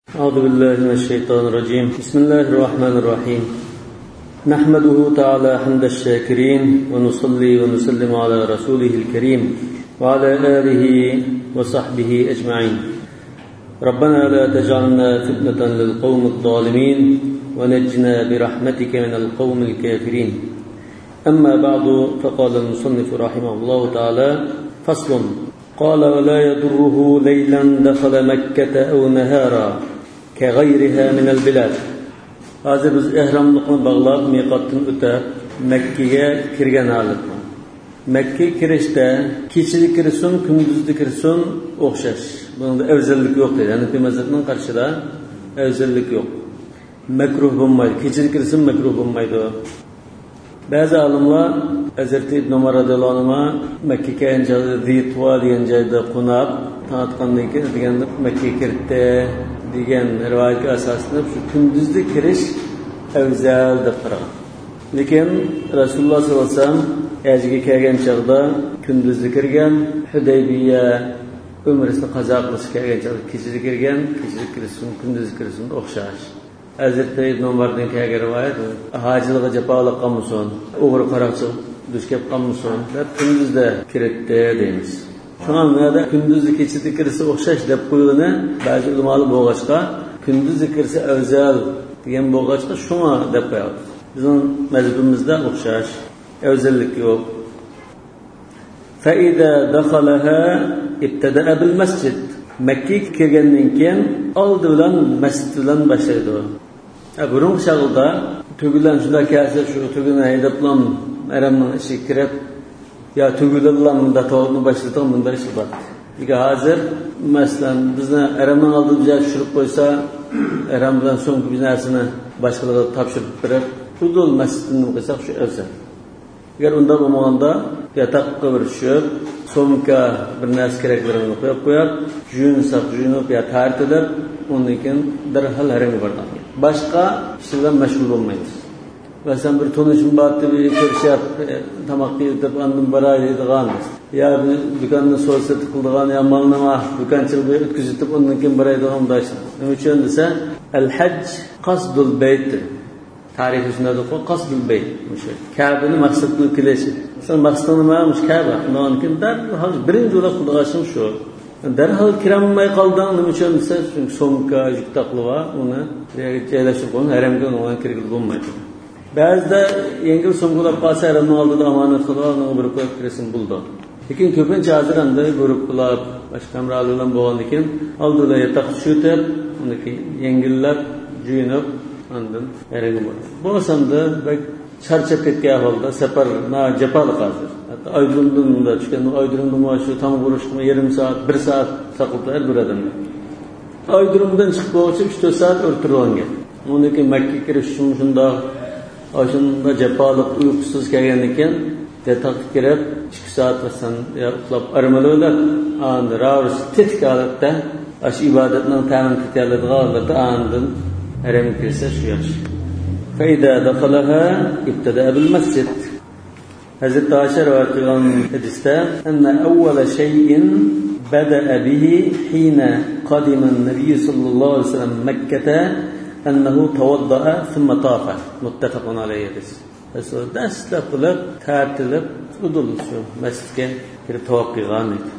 أعوذ بالله من الشيطان الرجيم. بسم الله الرحمن الرحيم. نحمده تعالى حمد الشاكرين ونصلي ونسلم على رسوله الكريم وعلى آله وصحبه أجمعين. ربنا لا تجعلنا فتنة للقوم الظالمين ونجنا برحمتك من القوم الكافرين. أما بعد، فقال المصنف رحمه الله تعالى: فصل. قال: ولا يضره ليلا دخل مكة أو نهارا كغيرها من البلاد. Hazır biz ihramlıqni bağlab miqatdan o'tib Makkaga kirgan holatda. Makkaga kirishda kechida kirsin, kunduzda kirsin o'xshash. Bunda afzallik yo'q deydi. Hanifiy mazhabning qarshida afzallik yo'q. Makruh bo'lmaydi. Kechida kirsin makruh bo'lmaydi. Ba'zi olimlar Hazrat Ibn Umar radhiyallohu anhu Makkaga kelganda Zitva degan joyda qo'nib, tatgandan keyin deganda Makkaga kirdi degan rivoyatga asoslanib shu kunduzda kirish afzal deb qaragan. Lekin Rasululloh sollallohu alayhi vasallam hajga kelgan chog'da kunduzda kirgan, Hudaybiya umrasini qazo qilishga kelgan chog'da kechida kirgan, kechida kirsin, kunduzda kirsin o'xshash. Hazrat Ibn Umardan kelgan rivoyat hojiliga jafoliq qilmasin, o'g'ri qaroqchi duch kelib qolmasin deb kunduzda kiritdi deymiz. Shuningda kunduzda kechida kirsa o'xshash deb qo'yilgan ba'zi ulamolar bo'lg'achqa kunduzda kirsa afzal degan bo'lg'achqa shuna deb qo'yadi. Bizning mazhabimizda o'xshash afzallik yo'q. Fa iza dakhalaha ibtada'a bil masjid. Makkaga kirgandan keyin oldi bilan masjid bilan boshlaydi. Burun shag'ilda tugilan shunda kelsa shu tugini haydablam aramning ishiga kirib ya tugilanlarda to'g'ni boshlaydi bunda ish bor. Ega hozir masalan bizni aramning oldida tushirib qo'ysa, aram bilan so'ng biz narsani boshqalarga topshirib berib, tudul masjidni qilsak shu afzal. Agar unda bo'lmaganda yataqqa bir tushib, so'mka bir narsa keraklarini qo'yib qo'yib, juyunib ya tartilib, undan keyin darhol haramga boradi. Boshqa ish bilan mashg'ul bo'lmaymiz. Masalan bir tonishim bor deb ko'rishib, tamoq yeyib andan baray deydiganmiz. Ya bir do'konni so'rsa qildigan ya malnama do'konchiga o'tkazib undan keyin baraydigan dash. Nima uchun desa, al-hajj qasdul bayt. Tarixiy sunnatda qasdul bayt. O'sha Ka'bani maqsad qilib kelishi. Sen maqsading nima? Mush Ka'ba. Undan keyin darhol birinchi yo'la qildigan shu. Darhol kiramay qoldan nima uchun desa, chunki so'mka yuk taqliva uni joylashib qo'ygan haramga unga kirgil bo'lmaydi. Ba'zida yengil so'mkalar qolsa haramning oldida omonat qilib, uni bir qo'yib kirasin bo'ldi. Lekin ko'pincha hozir anda guruhlar boshqa amralar bilan bo'lgandan keyin oldida yataq tushitib, uni yengillab, juyinib, andan haramga boradi. Bu osonda charchab ketgan ahvolda safar japali hozir. Hatto Oydurumda tushgan, Oydurumda shu tam urushni yarim soat, 1 soat saqlab buradan. Oydurumdan chiqib bo'lsa 3-4 soat o'rtirilgan. Undan keyin Makkaga kirish shunda oshunda japoliq uyqusiz kelgandan keyin yataqqa kirib 2 soat vasan uxlab armalolab, andi ravs tetik holatda ash ibodatning ta'min qilayotgan holatda andan haramga kirsa shu yaxshi. Fa iza dakhalaha ibtada'a bil masjid. Hazrat Aisha rivoyat qilgan hadisda anna awwala shay'in bada'a bihi hina qadima an-nabiy sallallohu alayhi vasallam Makkah annahu tawadda'a thumma tafa. Muttafaqun alayhi. Dastlab qilib, tartilib, udul shu masjidga kirib tavof qilgan edi.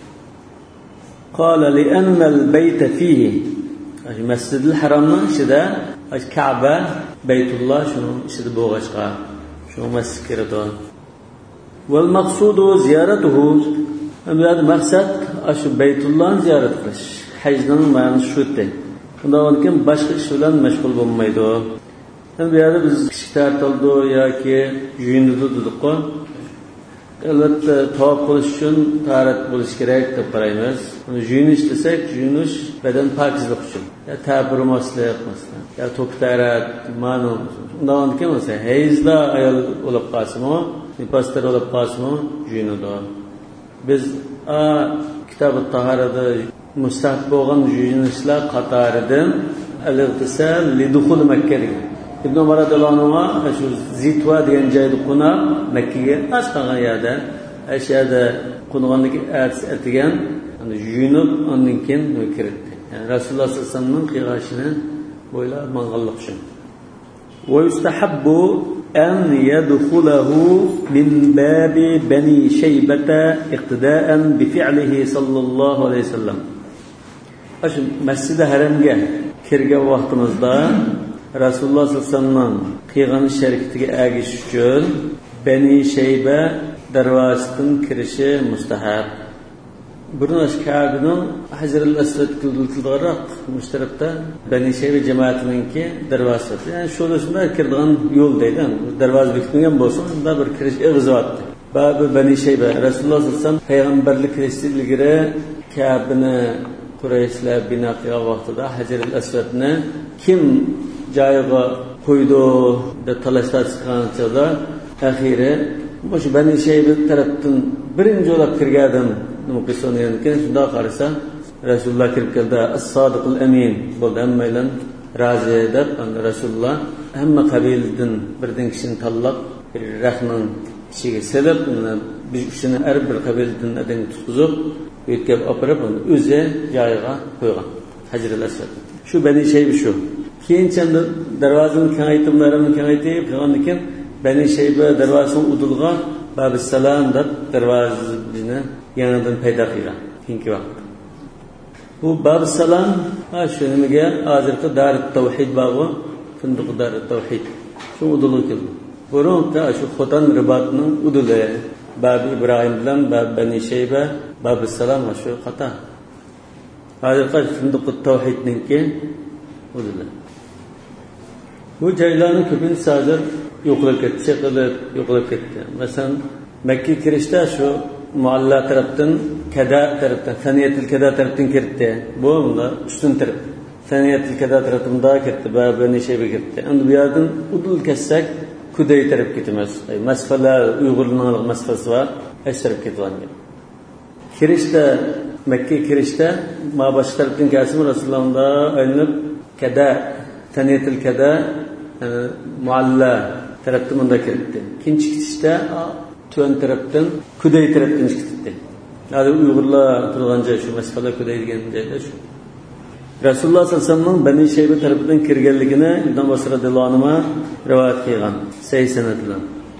Qala li anna al-bayta fihi. Masjidil Haramning ichida Ka'ba, Baytulloh shuni ichida bo'lg'achqa shu masjidga kiradi. Wal maqsudu ziyaratuhu. Amad maqsad shu Baytullohni ziyorat qilish. Hajning ma'nosi shu edi. Undan keyin boshqa ish bilan mashg'ul bo'lmaydi. Bu yerda biz kishi tartildi yoki yuyindi dedik-ku. Albatta tavof qilish uchun tahorat bo'lish kerak deb qaraymiz. Uni yuyinish desak, yuyinish badan pokizlik uchun. Ya ta'birmaslik masalan, ya to'ktarat, ma'no. Undan keyin esa hayzda ayol bo'lib qolsa-mu, nifaslar bo'lib qolsa-mu, yuyinadi. Biz kitob-ot tahoratda mustahab bo'lgan yuyinishlar qatoridan al-igtisal li dukhul Makka degan. Ibn Umar radhiyallohu anhu shu Zitva degan joyda qo'nib Makkaga asqagan yerda ashada qo'nganligi atigan, yuyinib, ondan keyin kirdi. Yani Rasulullah sallallahu aleyhi ve sellem'in kıygaşını böyle mangallık için. ويستحب أن يدخله من باب بني شيبة اقتداء بفعله صلى الله عليه وسلم. Aşı Mescid-i Haram'ga kirgan vaqtimizda Rasululloh sallallohu alayhi vasallam qilgan sharikatiga ergish uchun Bani Shayba darvozasidan kirishi mustahab. Burun Kabe'nin Hajar-ul Aswad qildirilgan mushtarakda Bani Shayba jamoatininki darvozasi. Yani şo'lasida kirgan yo'l deydi. Darvoza bekilgan bo'lsa, unda bir kirish ig'izotdi. Babi Bani Shayba Rasululloh sallallohu alayhi vasallam payg'ambarlik kirishligida Kabe'ni Qurayshlar bino qilgan vaqtida Hajar-ul Aswadni kim joyiga qo'ydi deb talashlar chiqqanida axiri o'sha Bani Shayba tarafdan birinchi o'lab kirgandim. Nima qilsin endi shunday qarasa Rasululloh kirib keldi. As-Sodiqul Amin bo'ldi. Hammaylar rozi deb Rasululloh hamma qabiladan birdan kishini tanlab bir rahmon ichiga selib biz shuni har bir qabiladan adam tutqizib yetkazib opirib o'zi joyiga qo'ygan. Hajar-ul Aswad. Shu Bani Shayba shu. Keyinchanda darvozani kengaytirib qilgandan keyin Bani Shayba darvozasini udilgan Babus Salam deb darvozani yangidan paydo qilgan. Keyingi vaqt. Bu Babus Salam shu nimaga hozirgi Darut Tawhid bog'i, Funduq Darut Tawhid. Shu udilgan. Burunda shu Xotan Ribatning udili Bab İbrahim bilan Bab Bani Shayba Babus Salam shu xata. Hozirgi Funduq Tawhidninki udili. Bu joylarning ko'pincha hozir yo'qolib ketdi. Masalan, Makka kirishda shu Mualla tarafdan, Kada tarafdan, Saniyatul Kada tarafdan kirdi. Bu unda ustun taraf. Saniyatul Kada tarafında kirdi, Bani Shayba kirdi. Endi bu yerdan udul kessak, Kuday taraf ketamiz. Masfalar Uyg'urlarning masfasi var, asrab ketgan. Kirishda Makka kirishda Mabash tarafdan kelsin Rasulullohda aylanib Kada, Saniyatul Kada Mualla tarafdan unda kirdi. İkinci gidişte Tön tarafdan Kuday tarafdan çıktı. Yani Uygurlar turgan joy şu masfala Kuday degan joyda shu. Rasululloh sallallohu alayhi vasallam Bani Shayba tarafdan kirganligini Ibn Abbos radhiyallohu anhu rivoyat qilgan. Sahih sanad bilan.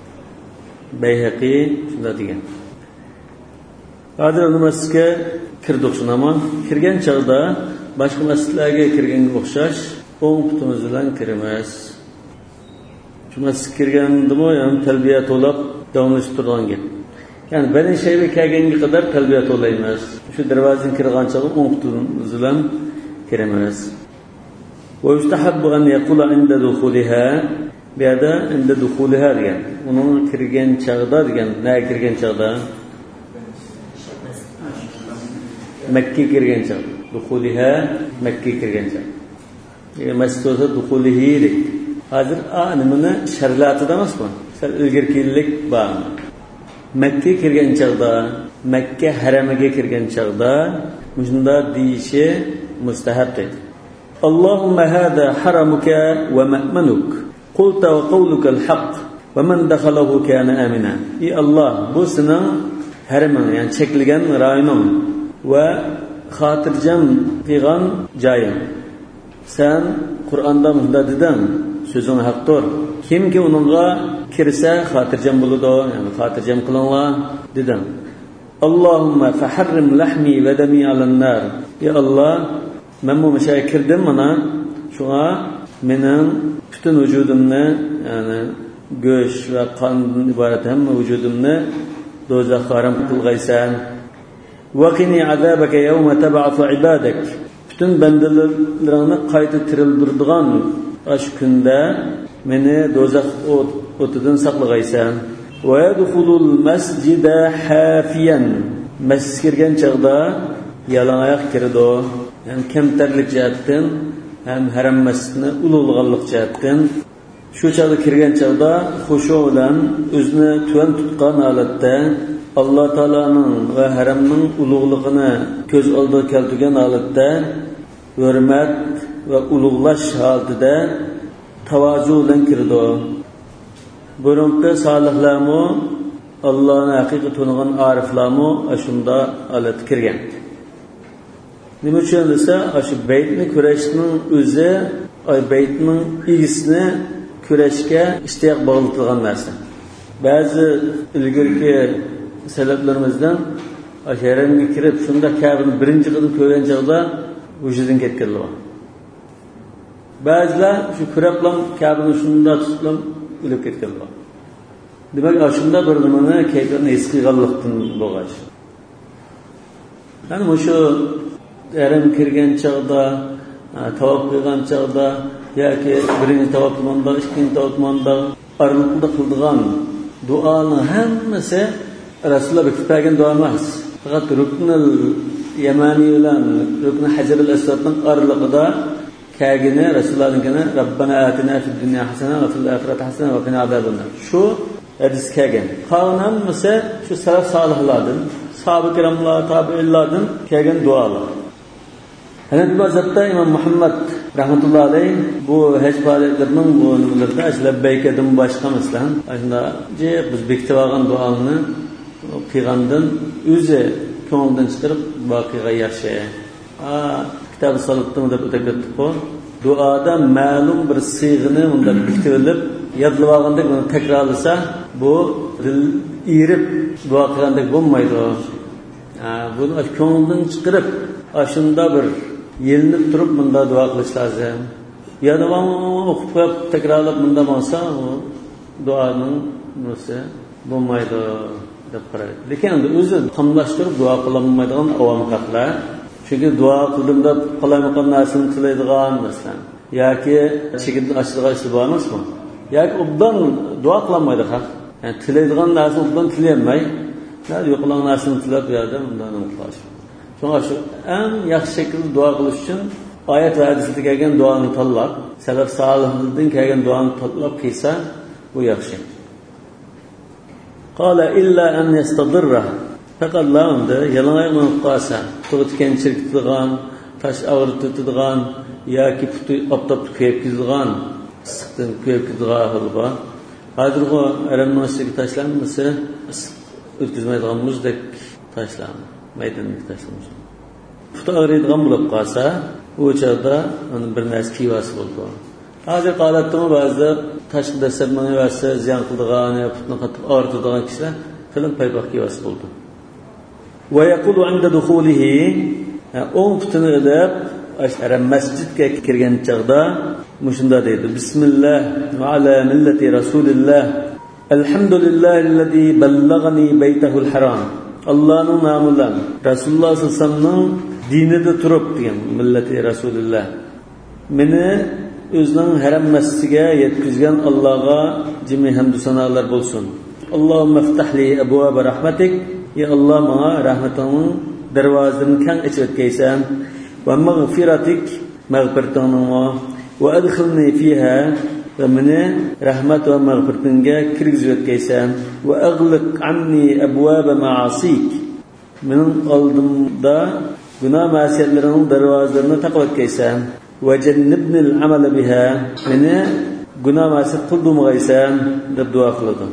Bayhaqi shunda degan. Hozir masjidga kirdik shunama. Kirgan chog'da boshqa masjidlarga kirganga o'xshash o'ng putimiz bilan kiramiz. Masjidga kirgandimi, yani talbiya to'lab davomlashib turgan gap. Yani Bani Shayba kelganga qadar talbiya to'laymiz. Shu darvozadan kirgan chog'i o'ng putimiz bilan kiramiz. Wa yustahabbu an yaqula inda dukhuliha ba'da inda dukhuliha degan. Uning kirgan chog'da degan, nima kirgan chog'da? Makka kirgan chog'. Dukhuliha Makka kirgan chog'. Masjidda dukhulihi deydi. Hozir nimani sharlatida emasmi? Sal ilgirkilik bormi? Makka kirgan chog'da, Makka haramiga kirgan chog'da shunda deyishi mustahab deydi. Allohumma hada haramuka wa ma'manuk. Qulta wa qawluka al-haq wa man dakhalahu kana amina. Ey Alloh, bu sening haraming, ya'ni chekilgan rayoning va xotirjam qilgan joying. Sen Qur'onda bunda deding, so'zing haqdir. Kimki uningga kirsa xotirjam bo'ladi, ya'ni xotirjam qilinglar dedim. Allohumma faharrim lahmi va dami alan-nar. Ey Alloh, men bu mashaga kirdim mana, shunga mening butun vujudimni, ya'ni go'sht va qondan iborat hamma vujudimni do'zaxga harom qilg'aysan. Waqini azabaka yawma tab'athu ibadak. Bütün bandalaringni qayta tirildirdigan ash kunda meni do'zax o'tidan saqlag'aysan. Va yadkhulul masjida hafiyan. Masjidga kirgan chog'da yalangoyoq kirdi. Ham kamtarlik jihatdan, ham haram masjidni ulug'lig'anlik jihatdan shu chog'da kirgan chog'da xushu bilan o'zini tuvan tutgan holatda Allah Taala'nın ve haramning ulug'lig'ini ko'z oldiga keltirgan holatda hurmat va ulug'lash holatida tavozu bilan kirdi. Burungi solihlarmi, Allohni haqiqiy tanigan ariflarmi shunda holatga kirgan. Nima uchun desa, shu baytni kurashning o'zi, baytning egisini kurashga ishtiyoq bog'litilgan narsa. Ba'zi ilgirki salaflarimizdan haramga kirib, shunda Ka'bani birinchi qilib ko'rgan chog'da vujuddan ketganlar. Ba'zilar shu kurablam Ka'bani shunda tutib o'lib ketganlar. Demak, shunda bir nimani kayfiyatni his qilganlikdan bo'lgan. Yani shu haram kirgan chog'da, tavof qilgan chog'da yoki birinchi tavof qilganda, ikkinchi tavof qilganda arliqda qildigan duoning hammasi Rasululloh bekitgan duo emas. Faqat Ruknul Yamani bilan Rukn Hajarul Aswadning arliqida kagini Rasulullohning Rabbana atina fid dunya hasana va fil akhirati hasana va qina azabannar. Shu hadis kelgan. Qolgan esa shu salaf solihlardan, sahabe kiramlar, tabiinlardan kelgan duolar. Hanafi mazhabda Imom Muhammad rahmatullohi alayhi bu haj faoliyatlarining bu nimalarda labbaykadan boshqa masalan, shunda biz bekitib olgan duoni qilgandan o'zi ko'ngildan chiqarib boqiga yaxshi. Kitob salatdan deb o'takatdi-ku. Duoda ma'lum bir siyg'ini unda bekitib yodlab olganda buni takrorlasa, bu dil irib duo qilgandek bo'lmaydi. Buni ko'ngildan chiqarib, shunda bir yelinib turib bunda duo qilish lozim. Ya davom o'qib takrorlab bunda bo'lsa, u duoning nursi bo'lmaydi deb qaraydi. Lekin o'zi tamlashtirib duo qilolmaydigan avom qatlar. Chunki duo qildim deb qalaymaqan narsani tilaydigan masalan, yoki chekimni ochadigan ish bor emasmi? Yoki obdan duo qilolmaydi xalq. Yani tilaydigan narsani obdan tilayolmay, yo'qolgan narsani tilab berdi, undan qilish. Şuna şu en yaxshi şekilde dua qilish uchun oyat va hadisda kelgan duoni tanlab, salaf solihlardan kelgan duoni tanlab qilsa, bu yaxshi. Qala illa an yastadirra. Faqat lamda yalanayman qasa, to'g'itgan chirktilgan, tash og'ritadigan yoki puti optop kuyib ketadigan, issiqdan kuyib ketadigan holba. Hozir bu aramnoshlik tashlanmasa, o'tkazmaydigan muzdek tashlanadi. Maydonga tashlamoq. Puti og'riydigan bo'lib qolsa, u chog'da uni bir narsa kiyvasi bo'ldi. Hozir qolatdimi ba'zi tashqi dasturmani versa ziyon qiladigan, putni qattiq og'ritadigan kishilar film paypoq kiyvasi bo'ldi. Va yaqulu 'inda dukhulihi o'ng putini ilib, haram masjidga kirgan chog'da mushunda deydi: Bismillah va ala millati Rasulillah. Alhamdulillahillazi ballaghani baytahul haram. Allah'ın namıyla Resulullah sallallahu aleyhi ve sellem'in dinide durup diyen milleti Resulullah. Beni özünün haram mescige yetkizgen Allah'a cimi hamdü sanalar bulsun. Allahümme ftahli ebvâbe rahmetik. Ya Allah bana rahmetinin dervazını kan içvetkeysen. Ve mağfiratik mağfirtanına. Ve edkhilni fiha. Ve beni rahmet ve mağfirtinge kirgizvetkeysen. Ve aghliq anni ebvâbe ma'asik. Benim aldığımda günah masiyetlerinin dervazlarını takvetkeysen. Ve cennibnil amele biha. Beni günah masiyet kıldığımgaysen de dua kıldım.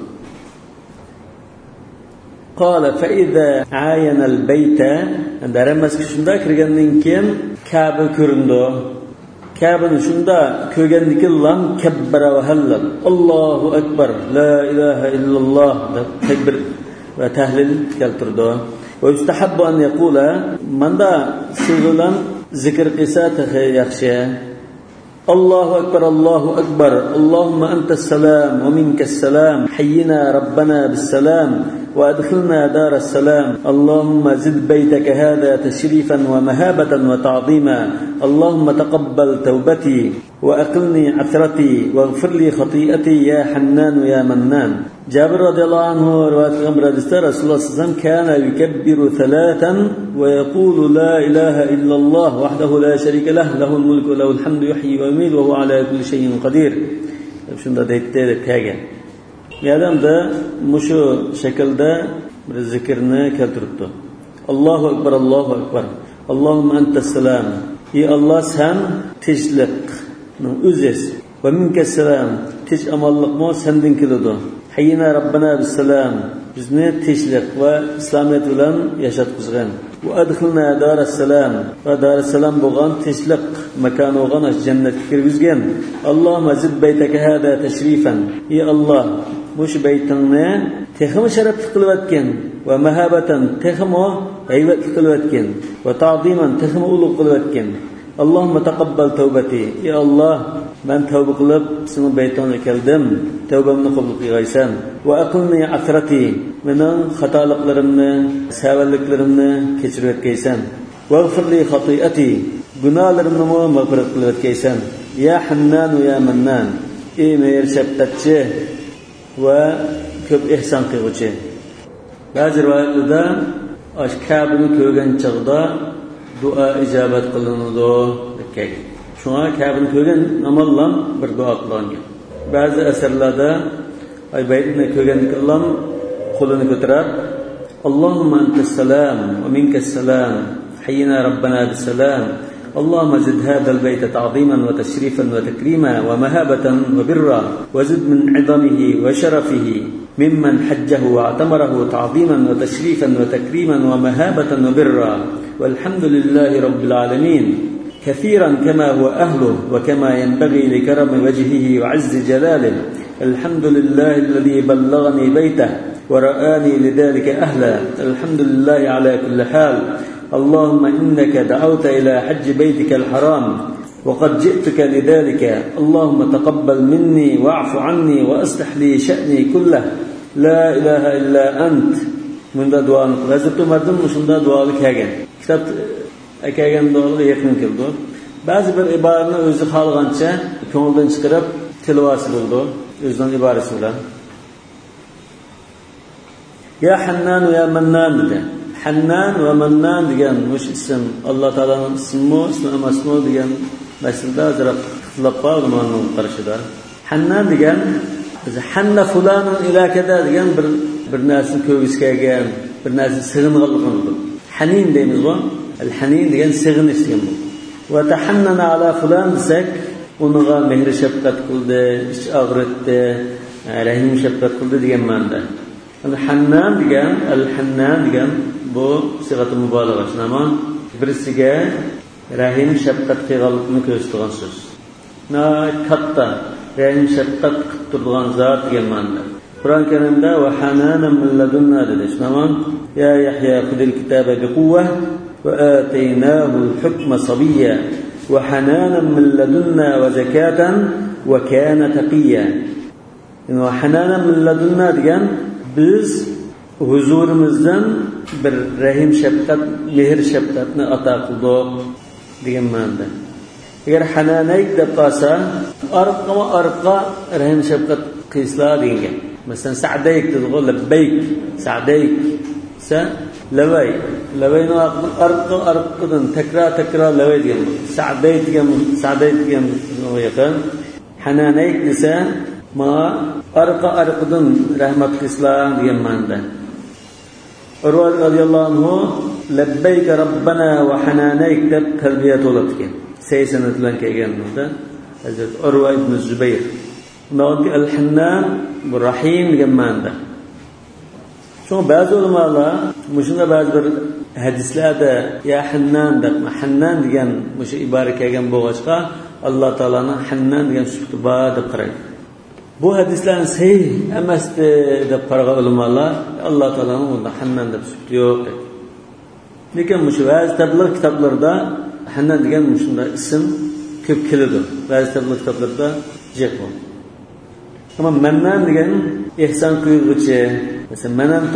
Qala fa iza ayana al bayta. Daramaz ki şunda kirgandan keyin Ka'ba ko'rindi. Ka'bani shunda ko'rgandiki lam kabbara va halal. Allohu akbar. La ilaha illalloh deb takbir va tahlil keltirdi. Va yustahabbu an yaqula manda sigilan zikr qilsa yaxshi. Allohu akbar, Allohu akbar. Allohumma antas salam va minkas salam. Hayyina rabbana bis salam. وأدخلنا دار السلام اللهم زد بيتك هذا تشريفا ومهابة وتعظيما اللهم تقبل توبتي وأقلني عثرتي واغفر لي خطيئتي يا حنان يا منان. جابر رضي الله عنه رواية الأمر رسول الله صلى الله عليه وسلم كان يكبر ثلاثا ويقول لا إله إلا الله وحده لا شريك له له الملك وله الحمد يحيي ويميت وهو على كل شيء قدير. Şunda deyip kegen. Adam da mushu şekilde bir zikrini keltiribdi. Allahu akbar, Allahu akbar. Allahumma antas salam. Ey Allah sen tinchlikning o'zisi. Va minkas salam. Tinch amallikmo sendin keladi. Hayyina rabbana bis salam. bizni tinchlik va islomiyat bilan yashatqizgan. Va adkhilna darassalam va darassalam bo'lgan tinchlik makoni bo'lgan jannatga kirgizgan. Allohumma zid baytaka hada tashrifan. Ey Alloh, bu baytingni texmi sharafli qilayotgan va mahabatan texmo haybatli qilayotgan va ta'ziman texmo ulug' qilayotgan. Allohumma taqabbal tawbati. Ey Alloh, men tavba qilib sening baytingga keldim. Tavbamni qabul qilgaysan. Va aqilni asrati. Mening xatoliklarimni, savalliklarimni kechirib o'tkaysan. Va g'firli xati'ati. Gunohlarimni mag'firat qilib o'tkaysan. Ya Hannan va ya Mannan. Ey mehr shafqatchi va ko'p ehson qiluvchi. Ba'zi rivoyatlarda Ka'bani ko'rgan chog'da duo ijobat qilinadi degan. Shunga Ka'bani ko'rgan namoqlar bir duo qilgan. Ba'zi asarlarda baytni ko'rgan qilgan qo'lini ko'tarib Allohumma antas salam va minkas salam hayyina rabbana bis salam اللهم زد هذا البيت تعظيما وتشريفا وتكريما ومهابة وبرا وزد من عظمه وشرفه ممن حجه واعتمره تعظيما وتشريفا وتكريما ومهابة وبرا والحمد لله رب العالمين كثيرا كما هو أهله وكما ينبغي لكرم وجهه وعز جلاله الحمد لله الذي بلغني بيته ورآني لذلك أهلا الحمد لله على كل حال اللهم إنك دعوت إلى حج بيتك الحرام وقد جئتك لذلك اللهم تقبل مني واعف عني وأصلح لي شأني كله لا إله إلا أنت من دعاء حضرت عمرdan shunda duolik kelgan kitob kelgan duoga yaqin keldi ba'zi bir iboralarni o'zi xohlagancha ko'ngildan chiqarib tilovat qildi o'zining iborasi bilan ya Hannan va ya Mannan dedi. Hannan va Mannan degan mush ism Alloh taolaning ismi emasmi degan masalada zarab ixtilof bor ularning qarashida. Hannan degan Hanna fulanun ila kada degan bir narsa ko'gis kelgan, bir narsa sig'inganligini. Hanin deymiz bu. Al-hanin degan sig'inish degan bu. Va tahannana ala fulan desak, unga mehr shafqat qildi, ich og'ritdi, rahim shafqat qildi degan ma'noda. Al-Hannan degan, Al-Hannan degan bu sigat mubolag'a shinami birisiga rahim shafqat qilganlikni ko'rsatgan so'z. Na katta rahim shafqat qilib turgan zot degan ma'noda. Qur'on Karimda va hananan min ladunna dedi. Shinami ya Yahya khudil kitaba biquwwa va ataynahu al-hukma sabiyya va hananan min ladunna va zakatan va kana taqiyya. Va hananan min ladunna degan biz huzurimizdan bir rahim shafqat, mehr shafqatni ato qildik degan ma'noda. Agar hananayk deb qolsa, orqa rahim shafqat qilsa degan. Masalan, sa'dayk dedi, labbayk, sa'dayk, sa lavay, lavayni orqadan takrar lavay degan. Sa'dayk degan yaqin. Hananayk desa ma arqadan rahmat qilslar degan ma'noda. Urva radhiyallohu anhu labbayka robbana va hananayk deb talbiya to'latgan. Saysanat bilan kelganida Hazrat Urva ibn Zubayr. Naqi al-Hannan bu rahim degan ma'noda. Shunga ba'zi ulamolar mushunda ba'zi bir hadislarda ya Hannan deb Hannan degan mushu ibora kelgan bo'lg'achqa Alloh taolaning Hannan degan sifati bor deb qaraydi. Bu hadislarni sahih emas deb qaragan ulamolar Alloh taolaning unda Hannan deb sifati yo'q dedi. Lekin mushu ba'zi tabligh kitoblarda Hannan degan mushunda ism ko'p keladi. Ba'zi tabligh kitoblarda yo'q. Ama Mannan degan ihson qiluvchi, masalan manantu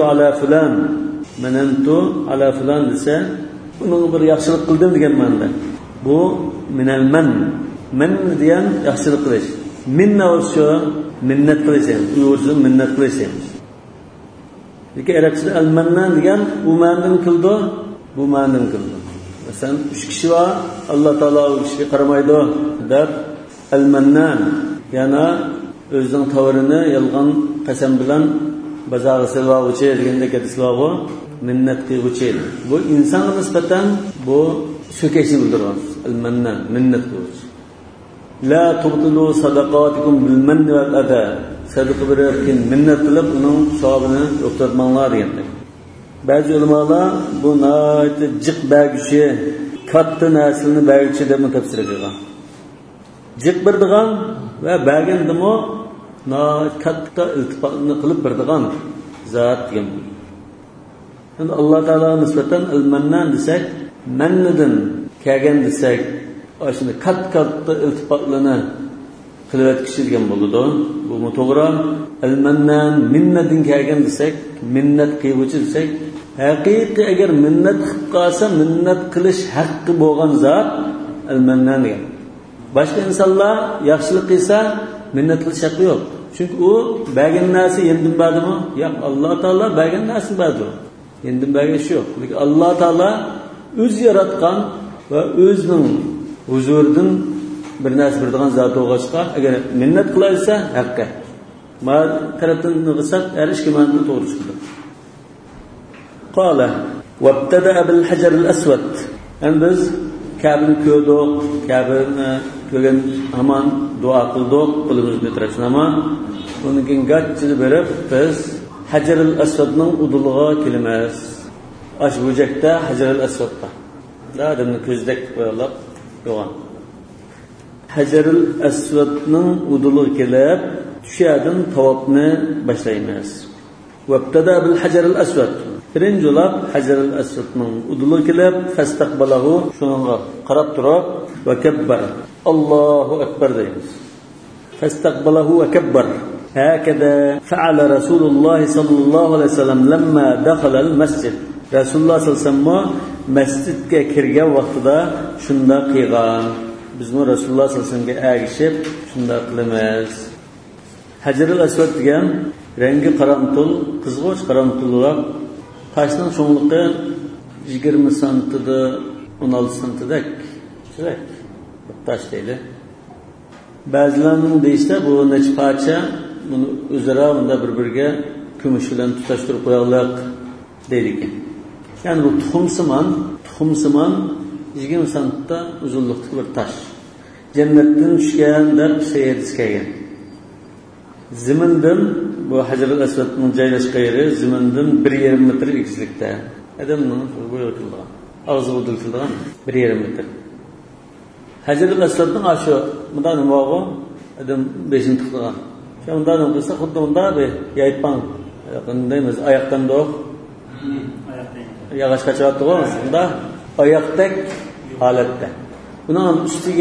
ala fulan desa, uning bir yaxshilik qildim degan ma'noda. Bu minal man degan yaxshilik qilish. Minna o'sha minnat qilishim, uyursa minnat qilishim. Lekin arabchada al-mannan degan u ma'nodan qildi, bu ma'nodan qildi. Masalan, 3 kishi bor, Alloh taolo u kishiga qaramaydi deb al-mannan yana o'zining tavarini yolg'on qasam bilan bozorga silvochi deganda hadislar minnat qiluvchi. Bu insonga nisbatan bu so'kishni bildiradi. Al-mannan minnat qiluvchi. La tubtilu sadaqatikum bil manni wal adha. sadaqa berib, keyin minnat qilib uning savobini to'xtatmanglar deganlar. Ba'zi ulamolar bu nihoyatda jiq berguchi, katta narsani berguchi deb tafsir qilgan. Jiq berdigan va bergandimi katta iltifotni qilib berdigan zot degan. Endi Alloh taolo nisbatan al-mannan desak, mannidan kelgan desak, o'shani katta iltifotlarni qilib o'tkishi degan bo'ladi. Bu to'g'ri. Al-mannan minnatdan kelgan desak, minnat qiluvchi desak, haqiqiy agar minnat qilib qolsa, minnat qilish haqqi bo'lgan zot al-mannan degan. Boshqa insonlar yaxshilik qilsa, minnat qilish haqqi yo'q. Chunki u bergan narsa yendim berdimi? Yo'q, Alloh taolo bergan narsani berdi. Yendim bergan ish yo'q. Lekin Alloh taolo o'zi yaratgan va o'zining huzuridan bir narsa beradigan zot bo'lg'achqa, agar minnat qilaysa, haqqi. Ma tarafdan qilsak, har ish kimanda to'g'ri chiqadi. Qala wabtada bil hajar al aswad. Endi biz Ka'bani ko'rdik, Ka'bani ko'rgan hamon duo qildik, qo'limizni taraflama. Undan keyin gachchini berib, biz Hajar al Aswadning uduliga kelamiz. Ash bo'jakda Hajar al Aswadda. Dadimni ko'zdek qo'yib yo'g'on. Hajar al Aswadning uduliga kelib, tushadin tavofni boshlaymiz. Wabtada bil Hajar al Aswad. Birinci olarak Hajar al Aswadning uduliga kelib, fastaqbalahu shunga qarab turib va kabbar. Allahu akbar deymiz. Fastaqbalahu va kabbar. هكذا فعل رسول الله صلى الله عليه وسلم لما دخل المسجد. Rasululloh sallallohu alayhi vasallam masjidga kirgan vaqtida shunda qilgan. Biz bu Rasululloh sallallohu alayhi vasallamga ergishib shunda qilamiz. Hajar al Aswad degan rangi qaramtul, qizg'och qaramtulroq taşning cho'ngliqi 20 santida 16 santidek. Shunday. Taş deydi. Ba'zilarning deyishda bu necha parcha buni o'zaro bunda bir-biriga kumush bilan tutashtirib qo'yganlar deydi ekan. Ya'ni bu tuxumsimon 20 santda uzunlikdagi bir tash. Jannatdan tushgan deb sayyiz kelgan. Zimindan bu Hajar al Aswadning joylashgan yeri zimindan 1,5 metr egizlikda. Adamning bo'yotilgan. Og'zi o'diltilgan 1,5 metr. Hajar al Aswadning aşı bundan nima bo'lgan? Adam 5 tiqilgan. Shundan bo'lsa xuddi unda bir yaytpan qandaymiz oyoqdan do'q. Yog'och qachayotdi-ku, unda oyoqdek holatda. Buning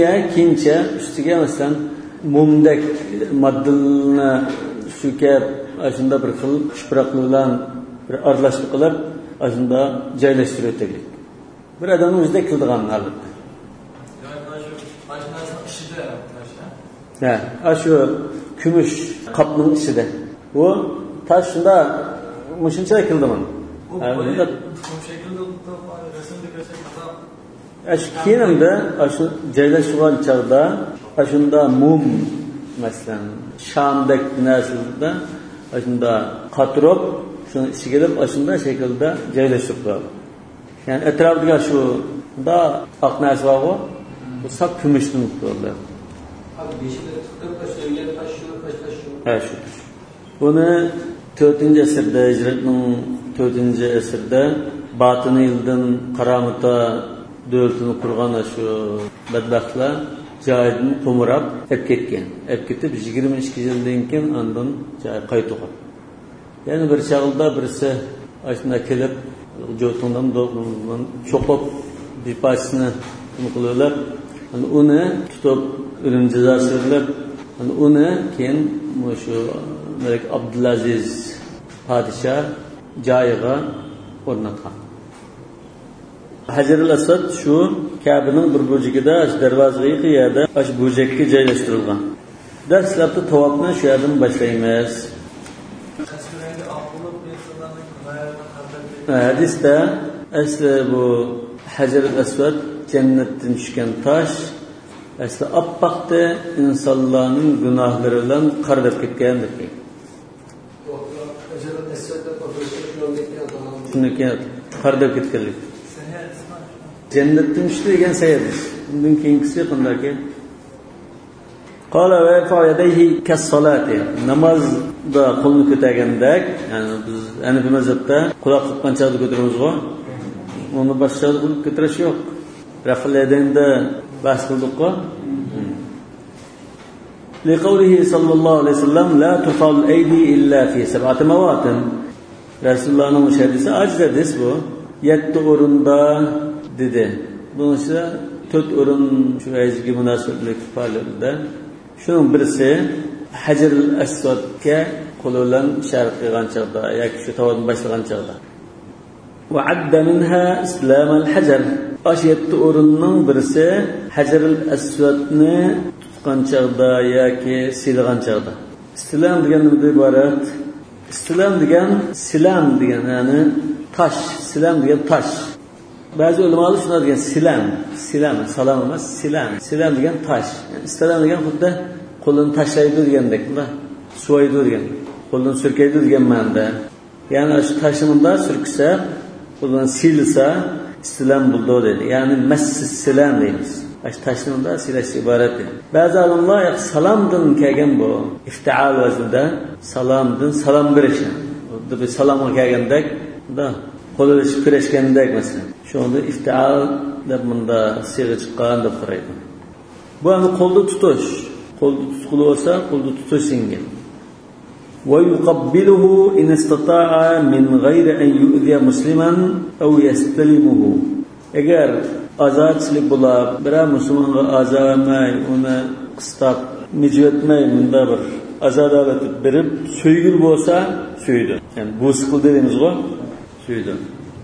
ustiga masalan mumdek moddalni shukab, shunda bir xil tuproq bilan bir aralashtirib qilib, shunda joylashtirib o'tdik. Bir odamning o'zida qildigan holatda. Aşı kumush qopning ichida. Bu tash shunda mushuncha qildim. Bunda ash kiyimda aşı joylashgan chog'da ashunda mum masalan shamdek narsada ashunda qatirib shuni ichiga kelib ashunda shaklda joylashib qo'yadi. Ya'ni atrofiga shu da oq narsa bor, bu saf kumushning qo'yiladi. Bunu 4-asrda hijratning 4-asrda Batini yildan Qaramata davlatini qurgan shu badbaxtlar joydan qo'mirab olib ketgan. Olib ketib 22 yildan keyin ondan joy qaytgan. Yana bir chaqilda birisi ashuna kelib jo'tundan do'g'ridan cho'qib bir parchasini qilib uni tutib o'lim jazosi berilib, uni keyin shu Malik Abdulaziz podshoh joyiga o'rnatgan. Hajar al Aswad shu Ka'baning bir burjigida, darvozaga yaqinda, shu burjakka joylashtirilgan. Darslarda tavofni shu yerdan boshlaymiz. Hadisda asli bu Hajar al Aswad jannatdan tushgan tosh, asli oppoqda insonlarning gunohlari bilan qarab ketgandir. Shuniki qarab ketganlik. Jannatdan tushdi degan sayyiz. Bundan keyingisi qanday? Qala va fa'idayhi kas-salati. Namozda qo'lni ko'targandek, ya'ni biz Hanafi mazhabda quloq qanchalik ko'taramizmi? Uni boshqa ko'tarish yo'q. Raf'ladanda bas qildik-ku. لقوله صلى الله عليه وسلم لا ترفع الأيدي إلا في 7 مواطن. Resulullah'ın hadisi aciz bu. 7 o'rinda dedi. Bunun ise 4 o'rin shu ayizga munosabatlik faoliyatida. Shuning birisi Hajarul Aswadga qo'l bilan ishora qilgan chog'da yoki shu tavodni boshlagan chog'da. Va adda minha islam al-hajar. Ash 7 o'rinning birisi Hajarul Aswadni tutgan chog'da yoki silgan chog'da. Islam degan nima iborat? Islam degan silam degan, ya'ni tash, silam degan tash. Ba'zi ulamolar shuni degan silam, salom emas, silam degan tash. Islam degan xuddi qo'lni tashlaydi degandek, suvaydi degan, qo'lni surkaydi degan ma'noda. Ya'ni shu tashimda surkisa, qo'lni silsa, islam bo'ldi dedi. Ya'ni massis silam deymiz. Ash tashnimda silash iborat. Ba'zi olimlar salomdan kelgan bu iftial vaznida salomdan salom berish. Xuddi bir salomga kelgandek, qo'lni kurashgandek masalan. Shunda iftial deb bunda siga chiqqan deb qaraydi. Bu ani qo'lni tutish. Qo'lni tutquli bo'lsa, qo'lni tutishingga. Wa yuqabbiluhu in istata'a min ghayri an yu'dhiya musliman aw yastalimuhu. Agar azatchilik bo'lib, bir musulmonga azamay, uni qistab, mijvetmay, bunda bir azadat berib, so'ygil bo'lsa, so'ydi. Ya'ni bu siqil deymiz-ku, so'ydi.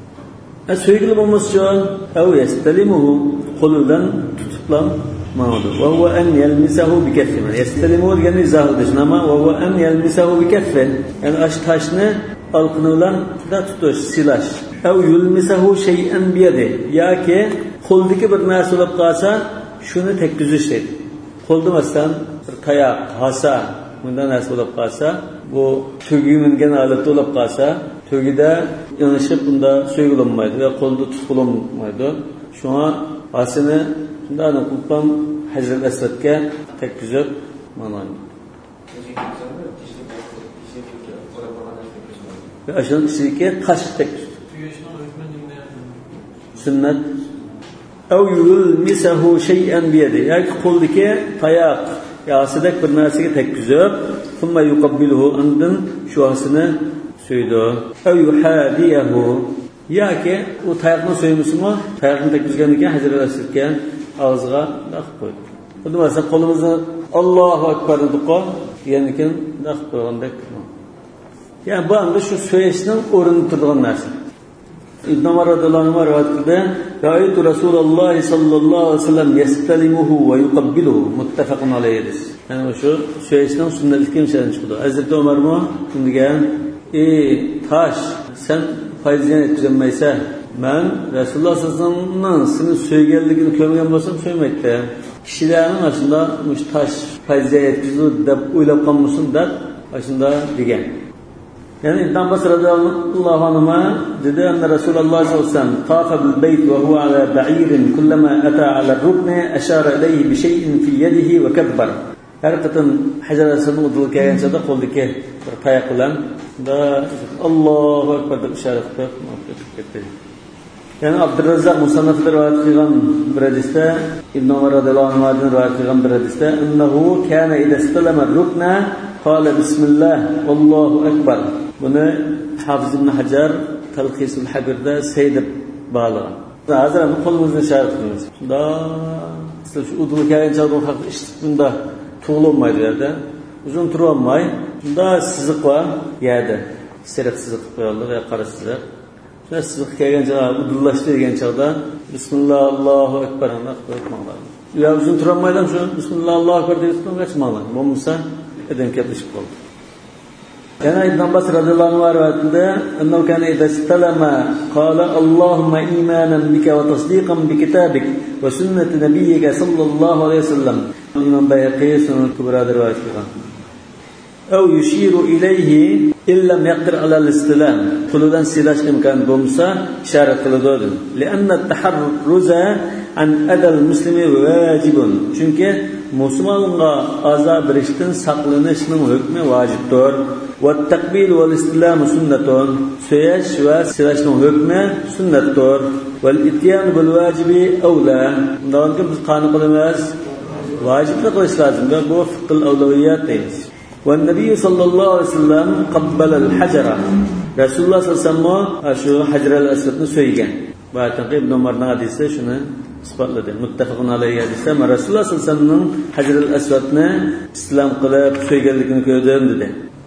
So'ygil bo'lmasa, aw yastalimuhu, qo'lidan tutiblam ma'lum. Va huwa an yalmisahu bi kaffin. Yastalimuhu degani zahodish, nama va huwa an yalmisahu bi kaffin. Ya'ni ash tashni alqini bilan tutish, silash. Aw yulmisahu shay'an bi yadi. Yoki qo'ldagi bir narsa bo'lib qolsa, shuni tekkizish deydi. Qo'lda masalan bir tayoq, hasa, bundan narsa bo'lib qolsa, bu tugi mingan holat bo'lib qolsa, tugida yonishib bunda so'yilmaydi va qo'lda tutqilmaydi. Shuna asini bundan qilib Hajar Aswadga tekkizib mana. Ve aşağıdan içindeki taş tek sünnet ev yulmisahu şey'en biyedi. Yani qo'ldagi tayoq yosidek bir narsaga tekkizib, thumma yuqabbiluhu andin shu asini so'ydi. Ev yuhadiyahu yoki u tayoqni so'ymasmi? Tayoqni tekkizgandan keyin Hajar Aswadga og'ziga daqib qo'ydi. Bunda masalan qo'limizni Allohu akbar deb yana keyin daqib qo'ygandek. Yani bu anda şu söyleyişinin oranı turduğun narsa. İbn Ömer radıyallahu anh rivayet qildi. Ra'aytu Rasulullah sallallahu aleyhi ve sellem yastalimuhu ve yuqabbiluhu muttafaqun alayhi. Yani şu söyleyişinin sünnetlikini şeyden çıkdı. Hazreti Ömer mi? Degan, taş sen fayziyan etkizemeyse ben Resulullah sallallahu aleyhi ve sellem'nin senin söyleyenligini görmegen bolsam söylemekte. Kişilerin aslında muş taş fayziyan etkizdi deb o'ylab qolmasin deb aslında degan. Yani İbn Abbas radıyallahu anhuma dedi ki Resulullah sallallahu aleyhi ve sellem tafa bil beyt ve huve ala ba'irin kullama ata ala rukni ashara ilayhi bi şey'in fi yadihi ve kabbar. Her qatım Hajar Aswad'ın udul kelganchada qo'ldagi bir tayoq bilan da Allohu akbar deb ishora qilib ketdi. Yani Abdurrazzaq musannafida rivoyat qilgan bir hadisda Ibn Umar radıyallahu anhudan rivoyat qilgan bir hadisda innahu kana idza istalama ar-rukna qala bismillah wallahu akbar. Buni Hafiz ibn Hajar Talqisul Habirda saydib bog'lagan. Hozir bu qo'limizni ishora qilamiz. Shunda shu udul kelganchada u haqda bunda tug'ilmaydi yerda. Uzun turolmay, bunda siziq bor yerda. Sariq siziq qo'yildi va qora siziq. Shunda siziq kelganchada udullashdi degan chog'da bismillah Allohu akbar deb qo'ymoqlar. Ya uzun turolmaydan shu bismillah Allohu akbar deb qo'ymoqlar. Bo'lmasa edim kelishib qoldi. Yani İbn Abbas radıyallahu anh rivayetinde ennehu kana idza istalama qala Allahumma imanan bika ve tasdiqan bi kitabik ve sünneti nebiyyika sallallahu aleyhi ve sellem. İmam Bayhaqi Sunan Kubra'da rivayet qilgan. Ev yushiru ilayhi illam yaqdir ala al-istilam. Qo'lidan silash imkon bo'lsa ishora qiladi. Lianna at-taharruza an adal muslimi vajibun. Chunki musulmonga azab berishdan saqlanishning hukmi vojibdir. Va taqbil va istilom sunnatun. So'yash va silashning hukmi sunnatdir. Va ityan bil vajibi awla. Undan keyin biz qani qilamiz? Vojibni qilish lozim. Bu fiqh al-awlawiyat deymiz. Va nabiy sallallohu alayhi vasallam qabbala al-hajara. Rasululloh sallallohu alayhi vasallam shu Hajar al-Aswadni so'ygan. Va Ibn Umarning hadisi shuni isbotladi. Muttafaqun alayhi hadisda Rasululloh sallallohu alayhi vasallam Hajar al-Aswadni islom qilib so'yganligini ko'rdim dedi.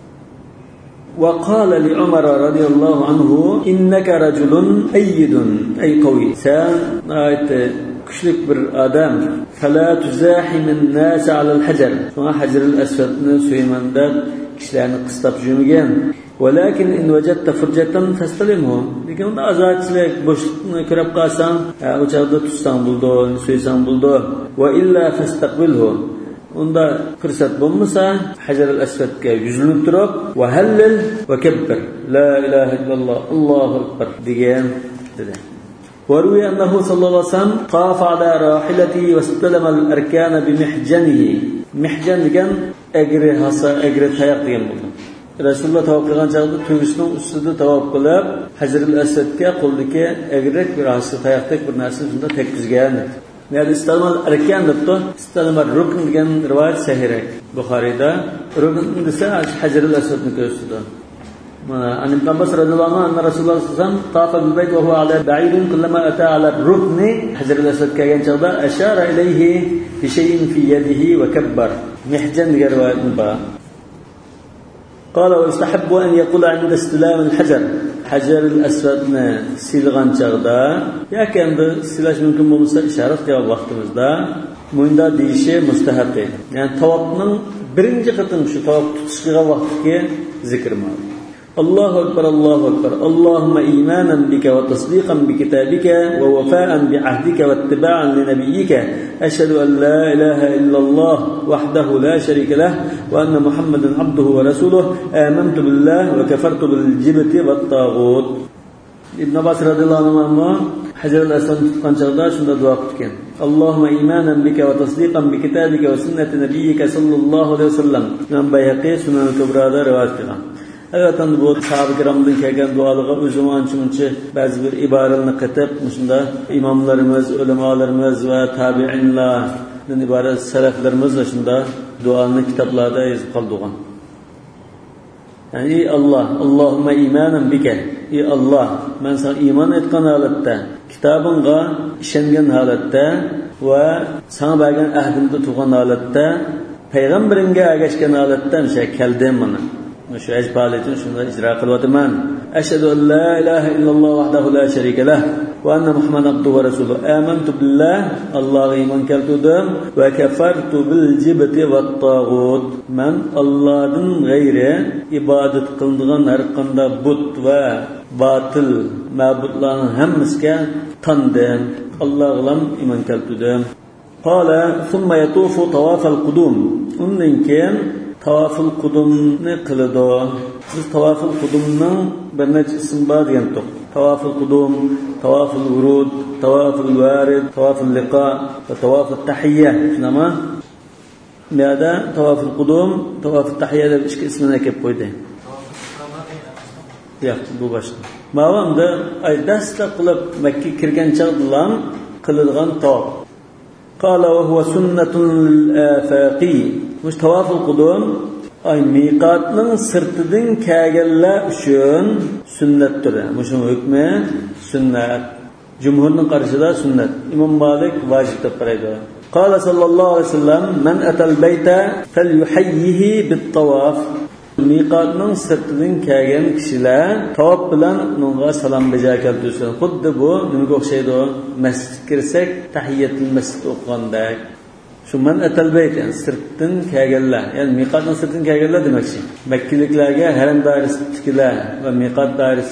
Wa qala li Umar radhiyallohu anhu innaka rajulun ayyidun ay qawi. Sen kuchli bir odam. Fala tuzahimin nas ala al-hajar. Sonra Hajar al-Aswadni so'ymanda kishilarni qistab yurmagan. Walakin in wajadta furjatan fastalimhu. Lekin unda azatchilik bo'shliqni ko'rib qolsang, o'chaqda tutsang bo'ldi, so'ysang bo'ldi. Va illa fastaqbilhu. Unda fursat bo'lmasa, Hajar al-Aswadga yuzlanib turib, va halil va kabbir. La ilaha illalloh, Allohu akbar degan dedi. وروي أنه صلى الله عليه وسلم طاف على راحلته واستلم الأركان بمحجنه. محجن degan egri hasa, egri tayoq degan bo'ldi. Rasululloh tavob qilgan chaqda tuvisning ustida tavob qilib, Hajar al-Aswadga qo'ldagi egri bir hasa tayoqdek bir narsani shunda tekkizgan. Yani istimal arkan debdi. Istimal rukn degan rivoyat sahih. Buxoriyda rukn desa Hajar al-Aswadni ko'rsatdi. عن ابن عباس رضي الله عنه أن رسول الله صلى الله عليه وسلم طاف بالبيت وهو على بعير كلما أتى على الركن حجر الأسود كان شغبا أشار إليه بشيء في يده وكبر محجن رواية الباب. قال ويستحب أن يقول عند استلام الحجر حجر الأسود سيلغان شغدا يا كان سيلاش ممكن بمسا إشارة جواب وقت مزدا موندا ديشي مستحب يعني توابنا برنجي قطن شو تواب تشغى وقتك ذكر مال الله أكبر الله أكبر اللهم إيمانا بك وتصديقا بكتابك ووفاء بعهدك واتباعا لنبيك أشهد أن لا إله إلا الله وحده لا شريك له وأن محمدا عبده ورسوله آمنت بالله وكفرت بالجبت والطاغوت. ابن عباس رضي الله عنه حجر الأسود tutgan chaqda shunda duo qilgan. اللهم إيمانا بك وتصديقا بكتابك وسنة نبيك صلى الله عليه وسلم. İmam Bayhaqi Sunan Kubra'da rivayet qilgan. Elbette bu sahabe-i kiramdan kelgan dualığa özüm ançımınçı bazı bir ibarelerini qatib, şunda imamlarımız, ulemalarımız ve tabi'inlardan ibaret seleflerimiz de şunda duanı kitaplarda yazıp kaldığın. Yani ey Allah, Allahümme imanen bike. Ey Allah, ben sana iman etken halatta, kitabınga işengen halatta ve sana bergen ahdimde tuğan halatta, peygamberine ergeçken halatta şey keldim bana. Şu ecbaletin şunları icra kılvatıman. Eşhedü en la ilahe illallah vahdahu la şerike leh ve enne Muhammed abduhu ve resuluhu. Âmentu billah, Allah'a iman keltudum ve kefertu bil cibti ve tağut. Men Allah'ın gayri ibadet kıldığın her kanda but ve batıl mabudların hemmizke tandım. Allah'la iman keltudum. Qala thumma yatufu tawafal qudum. Ondan keyin tavaful qudumni qiladi. Biz tavaful qudumning bir necha ismi bor degandik. Tavaful qudum, tavaful vurud, tavaful varid, tavaful liqa va tavaful tahiyya. Shunami? Nada tavaful qudum, tavaful tahiyya deb ikki ismini kelib qo'ydi. Yo'q, bu boshqa. Ma'lumda ay dastlab qilib Makka kirgan chaqda qiladigan tavof. Qala wa huwa sunnatun lil-afaqi. Mush tavaful qudum ay miqatning sirtidan kelganlar uchun sunnatdir. Mushun hukmi sunnat. Jumhurning qarashida sunnat. Imom Malik vojib deb qaraydi. Qala sallallohu alayhi vasallam man atal bayta falyuhayyihi bit-tawaf. Miqatning sirtidan kelgan kishilar tavof bilan unga salom bajar keltirsin. Xuddi bu nimaga o'xshaydi? Masjidga kirsak tahiyyatul masjid o'qigandek. Şu man atal bayt yani sirtdan kelganlar, yani miqatning sirtdan kelganlar demakchi. Makkaliklarga haram doirasidagilar va miqat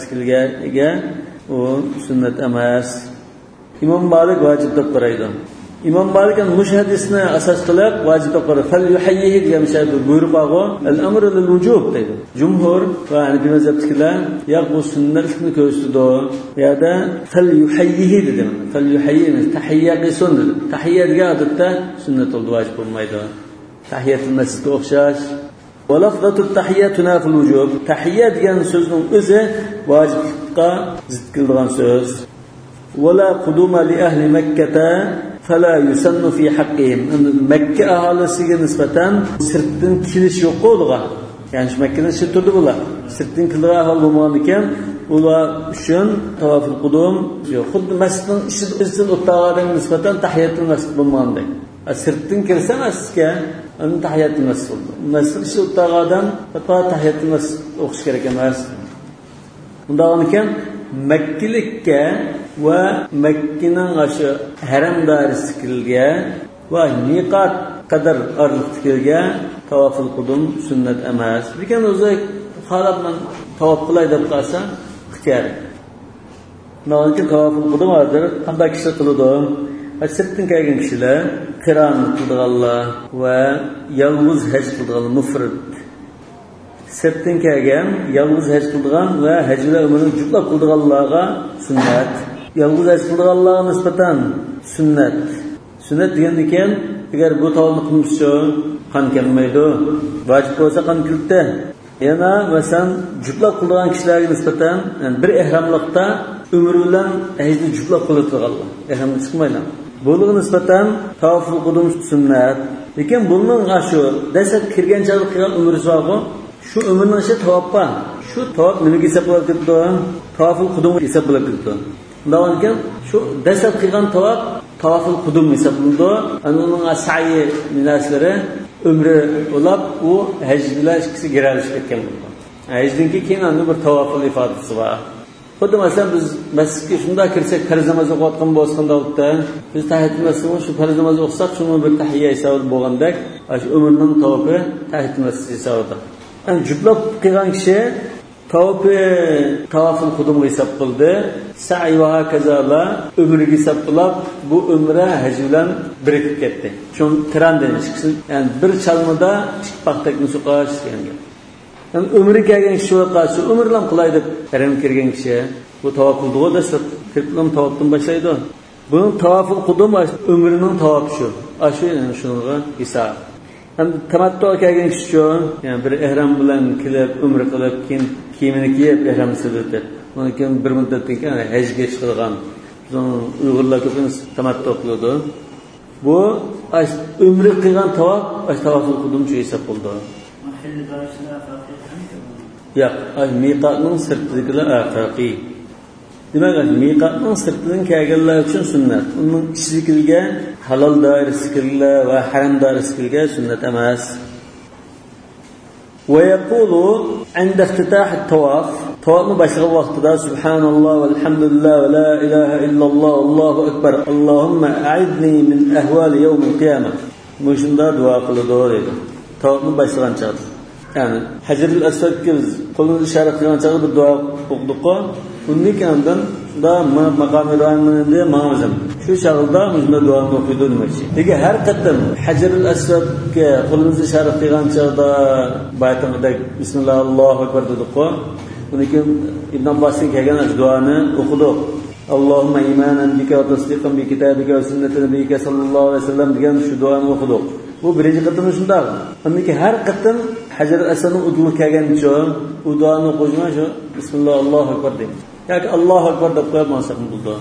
doirasidagilarga u sunnat emas. Imom Malik vojib deb qaraydi. İmam Malik'in mush hadisini asas qilib vacib qilib fal yuhayyihi degan shart buyruq qilgan al-amru lil wujub deydi. Jumhur va Hanafi mazhabchilar yo'q bu sunnatni ko'rsatdi. Yo'da fal yuhayyihi dedi. Fal yuhayyihi tahiyya qilsin dedi. Tahiyyaga odatda sunnat bo'ldi, vacib bo'lmaydi. Tahiyatul masjidga o'xshash. Va lafzatu tahiyya tunafil wujub. Tahiyya degan so'zning o'zi vojiblikka zid keladigan so'z. Wala quduma li ahli Makkah fala yusannu fi haqqihim. Makka aholisiga nisbatan sirtdan kelish yo'q bo'lgan. Ya'ni Makkadan sir turdi bular. Sirtdan kelgan ahol bo'lmagan ekan, ular uchun tavaful qudum yo'q. Xuddi masjidning ichida o'tganlarga nisbatan tahiyatul masjid bo'lmagandek. Sirtdan kirsa masjidga, uni tahiyatul masjid bo'ldi. Masjid ichida o'tganlardan faqat tahiyatul masjid o'qish kerak emas. Undan ekan Makkilikka va Makkaning aşı haram dairasiga va miqat qadar orliqligiga tavaful qudum sunnat emas. Lekin o'zi xalqman tavof qilay deb qolsa ixtiyor. Nolki tavaful qudum hozir qanday kishi qiladi? Sirtdan kelgan kishilar qiron qilganlar va yolg'iz haj qilgan mufrid. Sirtdan kelgan yolg'iz haj qilgan va hajlar umrini juplab qilganlarga sunnat. Yolg'iz haj qilganlarga nisbatan sunnat. Sunnat degandan keyin agar bu tavafni qilsa qon kelmaydi, vojib bo'lsa qon keldi. Yana masalan juplab qilgan kishilarga nisbatan bir ihramlikda umr bilan hajni juplab qilib turganlar. Ihrom chiqmaylar. Bunga nisbatan tavaful qudum sunnat. Lekin bunning shu dastlab kirgan chog'i qilgan umri zo'g'i shu umrning ichi tavafqa. Shu tavaf nimaga hisoblab ketdi? Tavaful qudum hisoblab ketdi. Undan keyin shu dastlab qilgan tavaful qudum hisoblandi. Uning sa'i minaslari umri bo'lib, u haj bilan ikkisi giralishib ketgan bo'ldi. Hajdan keyin bir tavaful ifodasi bor. Xuddi masalan biz masjidga shunda kirsak, farz namoz o'qiyotgan bo'lsanda biz tahiyatul masjidga shu farz namoz o'qisak, shuni bir tahiyya hisob bo'lgandek, shu umrning tavofi tahiyatul masjid hisobida. Yani juplab qilgan kishi tavaful qudum hisob qildi, sa'i va hakazalar umriga hisob qilib, bu umra haj bilan birikib ketdi. Shun qirandan chiqsin, yani bir chalmada ikki paxtakni suqash degan. Yani umri kelgan kishi vaqasi umr bilan qilay deb haram kirgan kishi bu tavof qildi desa, kirib tavofdan boshlaydi. Buning tavaful qudum umrining tavofi shu. Shu shunga hisob. Yani tamattu kelgan kishi yani bir ihrom bilan kelib umr qilib keyin kiyimini kiyib ihrom sildi. Undan keyin bir muddatdan keyin hajga chiqilgan. Uyg'urlar ko'pincha tamattu qiladi. Bu umri qilgan tavaful qudum shu hisob bo'ldi. Yo'q, miqatning sirtidagilar afaqiy. Demak, miqatning sirtidan kelganlar uchun sunnat. Uning ichidagi halol doirasiga va haram doirasiga sunnat emas. Wa yaqulu 'inda iftitah at-tawaf, tawafni boshlagan vaqtida subhanalloh valhamdulillah va la ilaha illalloh allohu akbar Allohumma a'idni min ahwali yawm al-qiyamah. Mushunda duo qiladi dedi. Tawafni boshlagan chog'da. Yani Hajarul Aswadga qo'lni ishorat qilgan chog'da bir duo o'qidik-ku. Bundan keyin da maqam Ibrahimda ma'zum. Shu chog'da mujna duoni o'qiydi demoqchi. Lekin har qatam Hajarul Aswadga qo'lni ishorat qilgan chog'da baytamda bismillah Allohu akbar dedik-ku. Bundan keyin Ibn Abbosning kelgan duoni o'qidik. Allohumma imanan bika va tasdiqan bi kitabika va sunnati nabiyyika sallallohu alayhi vasallam degan shu duoni o'qidik. Bu birinchi qatam shunday. Undan har qatam Hajar al-Aswadning uduli kelgancha u duoni o'qishma shu bismillah Allohu akbar deydi. Yoki Allohu akbar deb qo'yib mansab bo'ldi.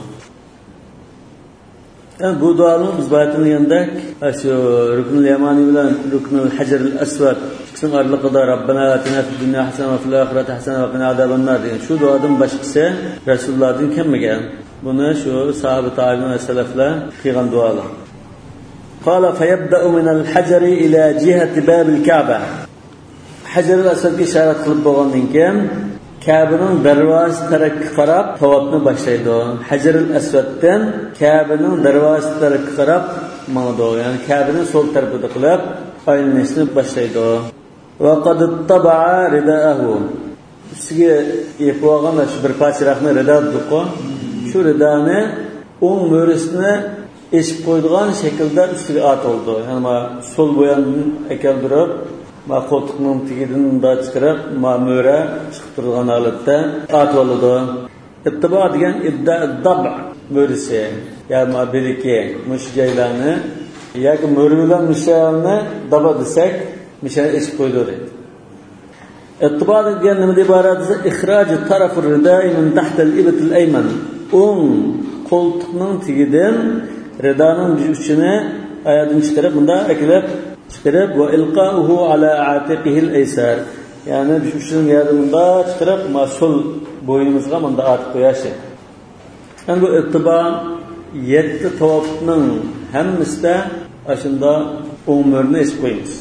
Yani bu duoni biz baytlangandak shu ruknul yamani bilan ruknul Hajar al-Aswad ikisining oraliqida Rabbana atina fid dunya hasana va fil oxirati hasana va qina azabannar degan shu duodan boshqasi Rasulullohdan kelmagan. Buni shu sahoba tabi'in va salaflar qilgan duolar. قال فيبدأ من الحجر إلى جهة باب الكعبة. حجر الأسود إشارة قلب بغنين كم كعبنون درواز ترك قرب توابنا باشيدو. حجر الأسودتن كعبنون درواز ترك قرب مغدو يعني كعبنون صوب تربو دقلب أين نسنب باشيدو. وقد اتبع رداءه سيجي يقواغن شبر پاچرخنا رداء دقو شو رداءنا مورسنا eşib qo'ydigan shaklda ustiga at oldu. Yani sol boyandan ekeldirib, qo'ltiqning tagidan da chiqarib, mo'ra chiqib turgan holatda at oldu. İttiba degan ibda-dab mo'risi, ya'ni belki mush joylarni yoki mo'ri bilan mushalni daba desak, musha eşib qo'ydi. İttiba degan nima deb iborati? İxroj tarafir rida'i min tahta al-ibt al-ayman. Qo'ltiqning tagidan ridaning uchini ayadan chiqarib, bunda akilib chiqarib va ilqa'uhu ala atiqihi al-aysar. Yani uchun yadimda chiqarib, mas'ul bo'yimizga bunda atib qo'yashi. Yani bu ittiba 7 tavofning hammasida ashunda umrni esib qo'yamiz.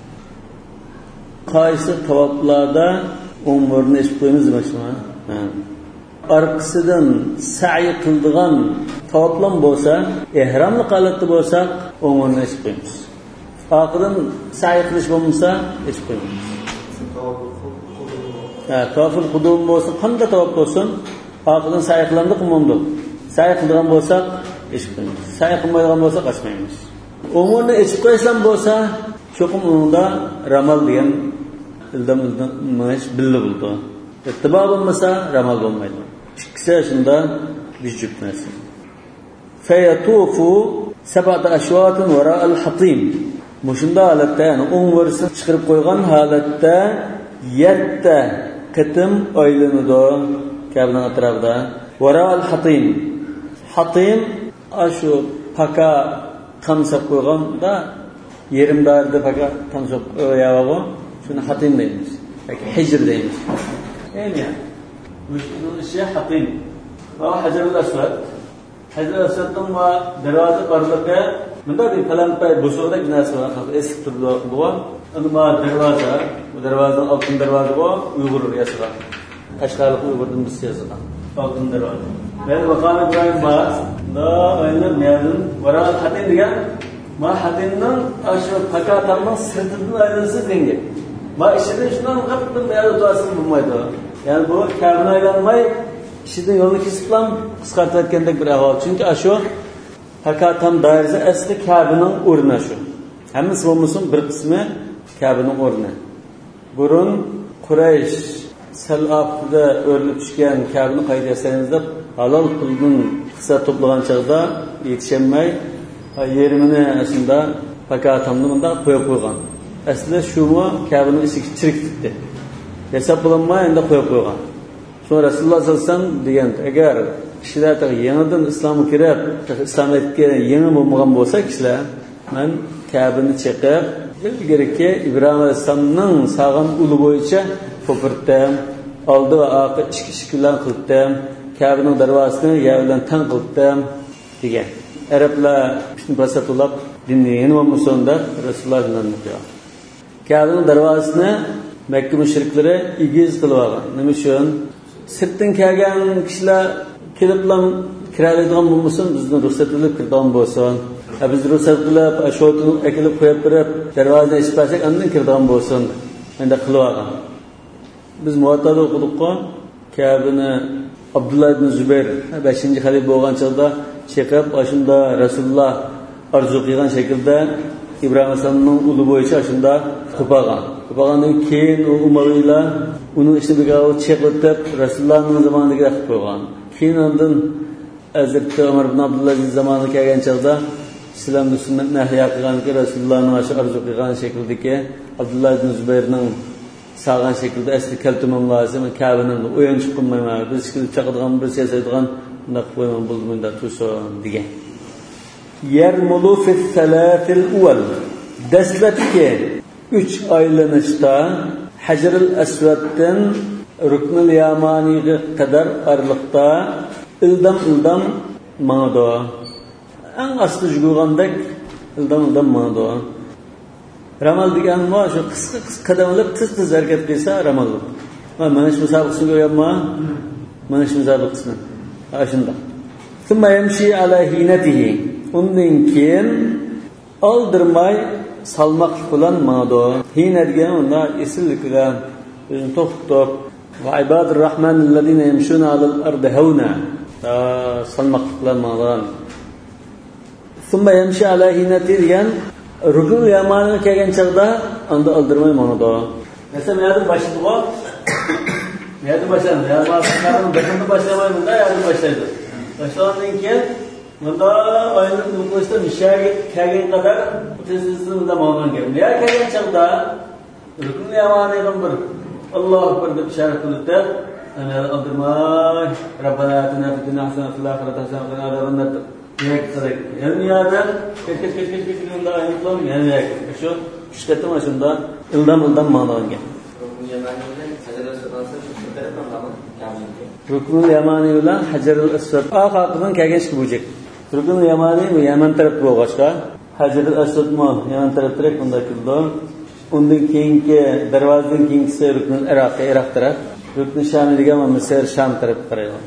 Qaysi tavoflarda umrni esib qo'yamiz demakmi? Arkasından sa'i qildigan tavoflan bo'lsa, ihramli holatda bo'lsa, umrni esib qo'yamiz. Orqadan sa'i qilish bo'lmasa, esib qo'yamiz. Tavaful qudum bo'lsa, qanday tavof bo'lsin, orqadan sa'i qilindi qilmamdi. Sa'i qilgan bo'lsa, esib qo'yamiz. Sa'i qilmaydigan bo'lsa, qochmaymiz. Umrni esib qo'ysam bo'lsa, cho'qim unda ramal degan ildamimiz billi bo'ldi. İttiba bo'lmasa, ramal bo'lmaydi. İkisi shunda bijib narsa. Fayatufu sab'ata ashwatin wara al-hatim. Mushunda holatda, ya'ni umrni chiqarib qo'ygan holatda 7 qitim aylanadi Ka'baning atrofida. Wara al-hatim. Hatim ashu paka tamsab qo'yganda yerim darda paka tamsab qo'yavgo. Shuni hatim deymiz. Yoki hijr deymiz. Yani bu şey hatim. Va hajarul aswad. Hajarul aswaddan va darvoza barliqqa bunda bir palampay bo'sog'dak narsa bor. Eski turli bu. Unda darvoza, bu darvozaning oltin darvoza bor, Uyg'ur yasirgan. Qashqarlik Uyg'urdan biz yasirgan. Oltin darvoza. Yani maqam İbrahim bor. Da aynan ma'lum varal hatim degan ma hatimning ashu faqatamning sirtidan aylansa dengi. Ma işinden şundan qattiq ma'lum to'sin bo'lmaydi. Yani bu Ka'bani aylanmay ishida yo'lni kesiblam qisqartayotgandek bir ahvol. Chunki ashu faqatam doirasi asli Ka'baning o'rni shu. Hammasi bo'lmasin bir qismi Ka'baning o'rni. Burun Quraysh salafda o'rnib tushgan Ka'bani qayta yasaymizda halol pulning qissa to'plagan chog'da yetishmay yerimini aslida faqatamni bunda qo'yib qo'ygan. Aslida shumi Ka'baning ichiga chirikdi. Hesab qilinmay endi qo'yib qo'ygan. Sonra Rasululloh sallallohu alayhi vasallam degan, agar kishilar yangidan islomga kirib, islomiyatga yangi bo'lmagan bo'lsa kishilar, men Ka'bani chiqib, ilgariki Ibrohim alayhisalomning sog'an uli bo'yicha ko'pirdim, oldi va orqa ishkilan qildim, Ka'baning darvozasini yer bilan tang qildim degan. Arablar shuni basatulab dinni bo'lmasanda Rasululloh bilan o'qigan. Ka'baning darvozasini Makka mushriklari igiz qilib olgan. Nima uchun? Sirtdan kelgan kishilar keliblam kiradigan bo'lmasin, bizni ruxsat qilib kiradigan bo'lsin. Biz ruxsat qilib, ashotini akilib qo'yib berib, darvozani ochib bersak, undan kiradigan bo'lsin. Endi qilib olgan. Biz muvattada o'qidik-ku, Ka'bani Abdullah ibn Zubayr 5-xalifa bo'lgan chog'da chiqib, shunda Rasululloh arzu qilgan shaklda İbrahim alayhisalomning uli bo'yicha shunda qo'pagan. Qo'pagandan keyin Umariylar uni ishni cheqitib Rasulullohning zamonida qilib qo'ygan. Keyin undan Hazrat Umar ibn Abdulaziz zamoniga kelgan chog'da islomni sunnatni ahyo qilganki Rasulullohning o'sha arzu qilgan shakldagi Abdullah ibn Zubayrning sağgan shaklda asli kaltumim lozim. Ka'baning o'yin chiqmayman. Biz ishni chaqirgan bir siyosatdan bunda qo'yman bo'lmanda tursin degan. Yermulu fi salatil uvval. Dastlabki 3 aylanishda Hajarul Aswaddan Ruknul Yamaniga qadar arliqda ildam mangdo. Eng asli jug'andek ildam mangdo. Ramal degan ma shu qisqa qadamlar tez harakat qilsa ramal. Mana shu musobaqasini ko'ryapman. Mana shu musobaqasini. Shunda. Thumma yamshi ala hinatihi. Undan keyin oldirmay salmoq bilan mangdo. Hina degan unda esillikda o'zini to'xtab va ibadur rahman allazina yamshuna alal ardi hawna. Salmoq bilan mangdo. Summa yamshi ala hinati degan rukn yamani kelgan chaqda unda oldirmay monado. Mesela yardım başladı bu. Yardım başladı. Yardım başlamayı bunda yardım başladı. Başlandığı ki bunda aynı noktada müşahit kelgen kadar tezisinde mağdur geldi. Ya kelgen çağda rukun yamani bir Allahu Ekber deb işaret qildi. Ana aldırmay Rabbana atina fid dunya hasanatan fil akhirati hasanatan wa qina azaban nar. Nek qildik. Dünyada keç bunda ayıplam yani şu işletim aşında ildan ma'noga. Ruknul Yamani bilan Hajarul Aswad oqaqidan kelgan ish bo'lajak. Ruknul Yamani Yaman taraf bo'lg'achqa, Hajarul Aswad mo Yaman tarafda bunda kildi. Undan keyingi darvozadan keyingisi Ruknul Iroq taraf. Ruknul Sham degan Misr Sham taraf qaraydi.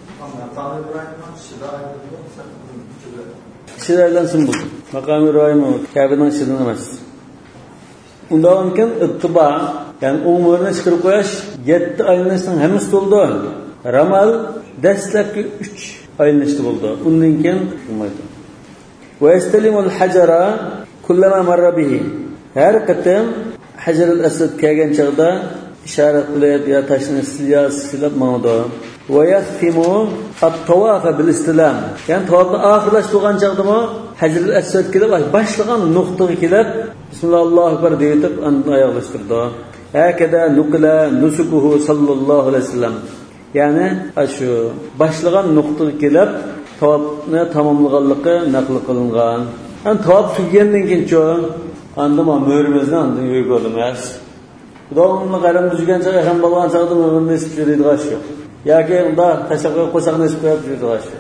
Kishilardan sim bo'ldi. Maqam Irohim Kabedan shirin emas. Undan keyin ittiba, ya'ni umrni chiqarib qo'yish 7 aylanishning hammasi bo'ldi. Ramal dastlabki 3 aylanishdi bo'ldi. Undan keyin qilmaydi. Va yastalimul hajara kullama marra bihi. Har qatam Hajarul Aswad kelgan chaqda ishorat qilib yo tashni silab ma'noda. Va yahtimu at-tawaf bil istilam. Ya'ni tawafni oxirlashtirgan chaqdami Hajarul Aswad kelib boshlagan nuqtaga kelib Bismillahirrahmanirrahim akbar deyib oyoqlashtirdi. Hakada nuqla nusukuhu sallallohu alayhi vasallam. Ya'ni shu boshlagan nuqtaga kelib tavafni tamomlaganligi naql qilingan. An tavaf tugagandan keyin-chi andama mo'rimizni andan yo'g'olmas. Xudoning qaram tuzgan chaqda ham bo'lgan chaqda mo'rimizni istaydi g'ashu. Yoki unda tashaqqa qo'saqni isib qo'yib yurdi g'ashu.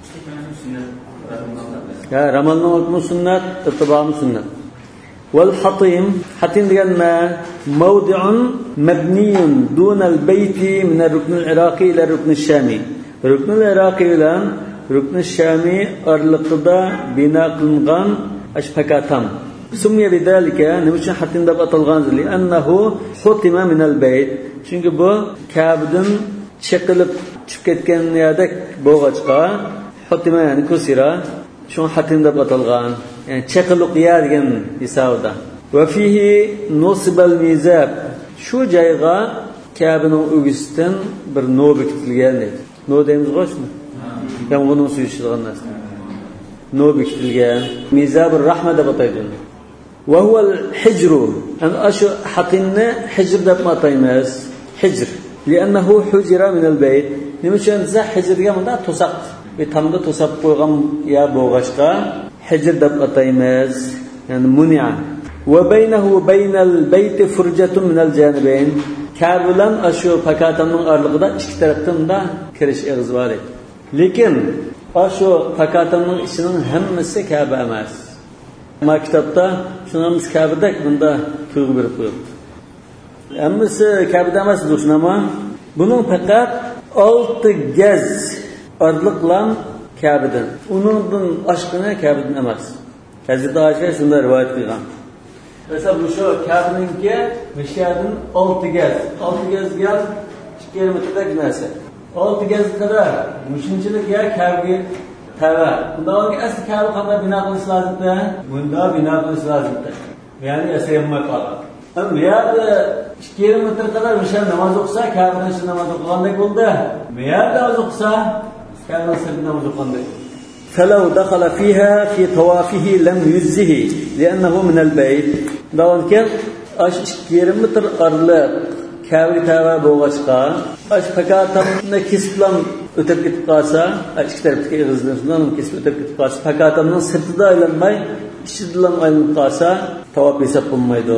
Ya ramalning hukmi sunnat, ittiba'mi sunnat. والحطيم حطيم ديالنا موضع مبني دون البيت من الركن العراقي إلى الركن الشامي. الركن العراقي إلى الركن الشامي أرلقدا بناء قلنغان أشبكاتام. سمي بذلك نمشي حطيم دب أطلغان لأنه حطم من البيت. çünkü bu Kabe'den çekilip çıketken yadek boğaçqa حطم yani kusira. Şu hatim deb atalgan. Yani çekilik yer degan hisobda. Va fihi nusbal mizab. Shu joyga Kabe'ning o'gisidan bir no bekitilgan edi. No deymiz qo'shmi? Yomg'irning suvi ishilgan narsa. No bekitilgan. Mizabur rahma deb ataydi. Va huwa al-hijr. Ana shu hatimni hijr deb ataymiz. Hijr. Li'annahu hujira min al-bayt. Nima uchun biz hijr degan to'saq ve tamda to'sab qo'ygan ya bo'g'ashqa hijr deb ataymiz. Yani muni'a. Va baynahu va baynal bayt furjatun min al-janibayn. Kabe bilan shu pakatamning oralig'ida ikki tarafdan da kirish eg'iz bor edi. Lekin shu pakatamning ishining hammasi Kabe emas. Ma kitobda shunamiz Kabedek bunda tuyg'u berib qo'yibdi. Hammasi Kabeda emas do'stlarma. Buning faqat 6 gaz Arlıqlan Kabe'den. Onundan aşkına Kabe'den emas. Hazreti Ayşe şunda rivayet qilgan. Mesela bu şu Kabe'ninki Mishkadın 6 gaz. 6 gaz 2 kilometrdek narsa. 6 gaz kadar müşinchilik ya Kabe'ga tava. Bundan ki asli Kabe qanday bino qilish lozimda? Bunda bino qilish lozimda. Ya'ni yasayolmay qoladi. Ama yerda 2 kilometr kadar mishal namoz o'qisa, Kabe'dan shu namoz o'qigandek bo'ldi. Yerda namoz o'qisa كان سيدنا وجقنده فلو دخل فيها في طوافه لم يجزه لأنه من البيت دون كان 2 kilometr aralıq Kabe tava boğaçqa pakatamni kesiblan o'tib ketib qolsa, ikki tarafdagi ig'izlardan kesib o'tib ketib qolsa, pakatamning sirtida aylanmay, ichidan aylanib qolsa, tavob hisob bo'lmaydi.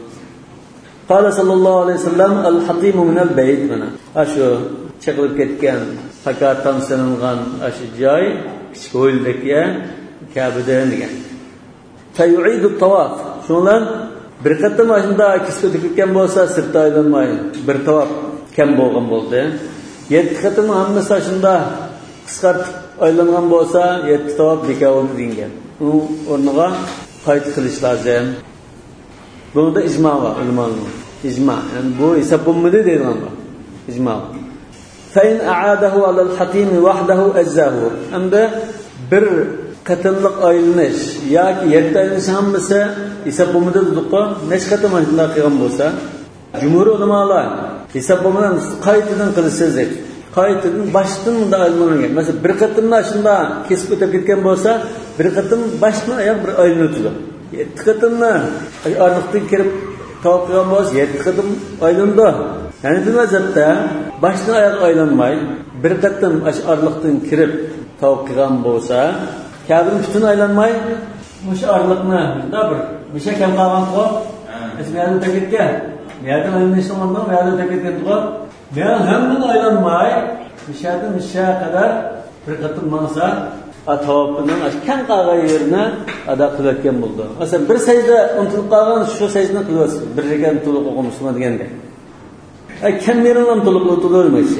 Qala sallallohu alayhi vasallam al-hatim min al-bayt mana. Ashu chaqilib ketgan pakatam sanalgan ashu joy kichik o'yildagi Kabedan degan. Fayu'idu at-tawaf. Shundan bir qatam ashunda kesib ketgan bo'lsa, sirtda aylanmay, bir tavob kam bo'lgan bo'ldi. 7 qatam hammasi ashunda qisqartib aylangan bo'lsa, 7 tavob bekor degan. U o'rniga qayt qilish lozim. Bunda icma var ulamaning. İcma. Yani bu hisob bo'lmaydi deydilar. İcma. Fa in a'adahu ala al-hatim wahdahu azzahu. Hamda bir qatımlıq aylanish yoki 7 aylanish hammasi hisob bo'lmadi dediqo, necha qatam shunday qilgan bo'lsa, jumhur ulamolar hisob bo'lmadan qaytadan qilsangiz, qaytadan boshdan unda aylangan. Masalan, bir qatimda shunda kesib o'tib ketgan bo'lsa, bir qatim boshdan oyoq bir aylanadi. 7 qatimda orliqdan kirib tavqigan bo'lsa, 7 qatim aylandi. Yani bu mazhabda boshdan oyoq aylanmay, bir qatim orliqdan kirib tavqigan bo'lsa, kabin bütün aylanmay, o'sha orliqni da bir şey kam qolgan-ku. Esmiyani taketga, yerdan aylanishdan oldin yerdan taketga men hamdan aylanmay, mishadan misha qadar bir qatim mansa, tavafning kam qolgan yerini ado qilayotgan bo'ldi. Masalan, bir sajda unutilib qolgan, shu sajdani qilyapsiz. Bir rekat to'liq o'qimisiz deganda. Kam yeridan to'liq o'tilmaydi.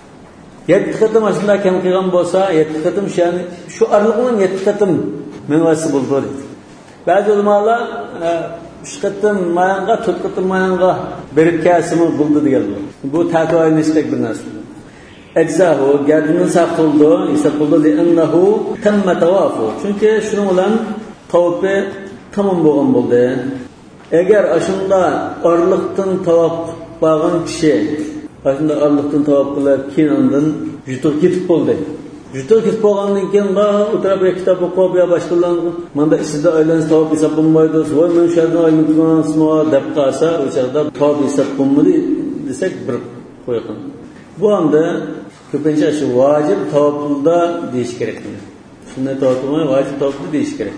7 qatim aslında kam qilgan bo'lsa, 7 qatim shu orliqning 7 qatim menvasi bo'ldi. Ba'zi ulamolar 3 qatim mayanga, 4 qatim mayanga berib kasimi bo'ldi deganlar. Bu ta'kidlanishlik bir narsa. Eczahu gardinin saqoldu, isaqoldu li'annahu tamma tawafu. Çünkü şunun bilan tavafi tamam bo'lgan bo'ldi. Agar ashunda orliqdan tavaf qilgan kishi, ashunda orliqdan tavaf qilib keyin undan yutuq ketib bo'ldi. Yutuq ketib bo'lgandan keyin o'tirib kitob o'qib yo boshqalarni menda isida aylanib tavaf hisob bo'lmaydi, voy men shu yerdan aylanibman deb qolsa, o'sha tavaf hisob bo'lmaydi desak bir qo'ygan. Bu anda ko'pincha shu vojib tavafda deyish kerak. Sunnat tavafda vojib tavafda deyish kerak.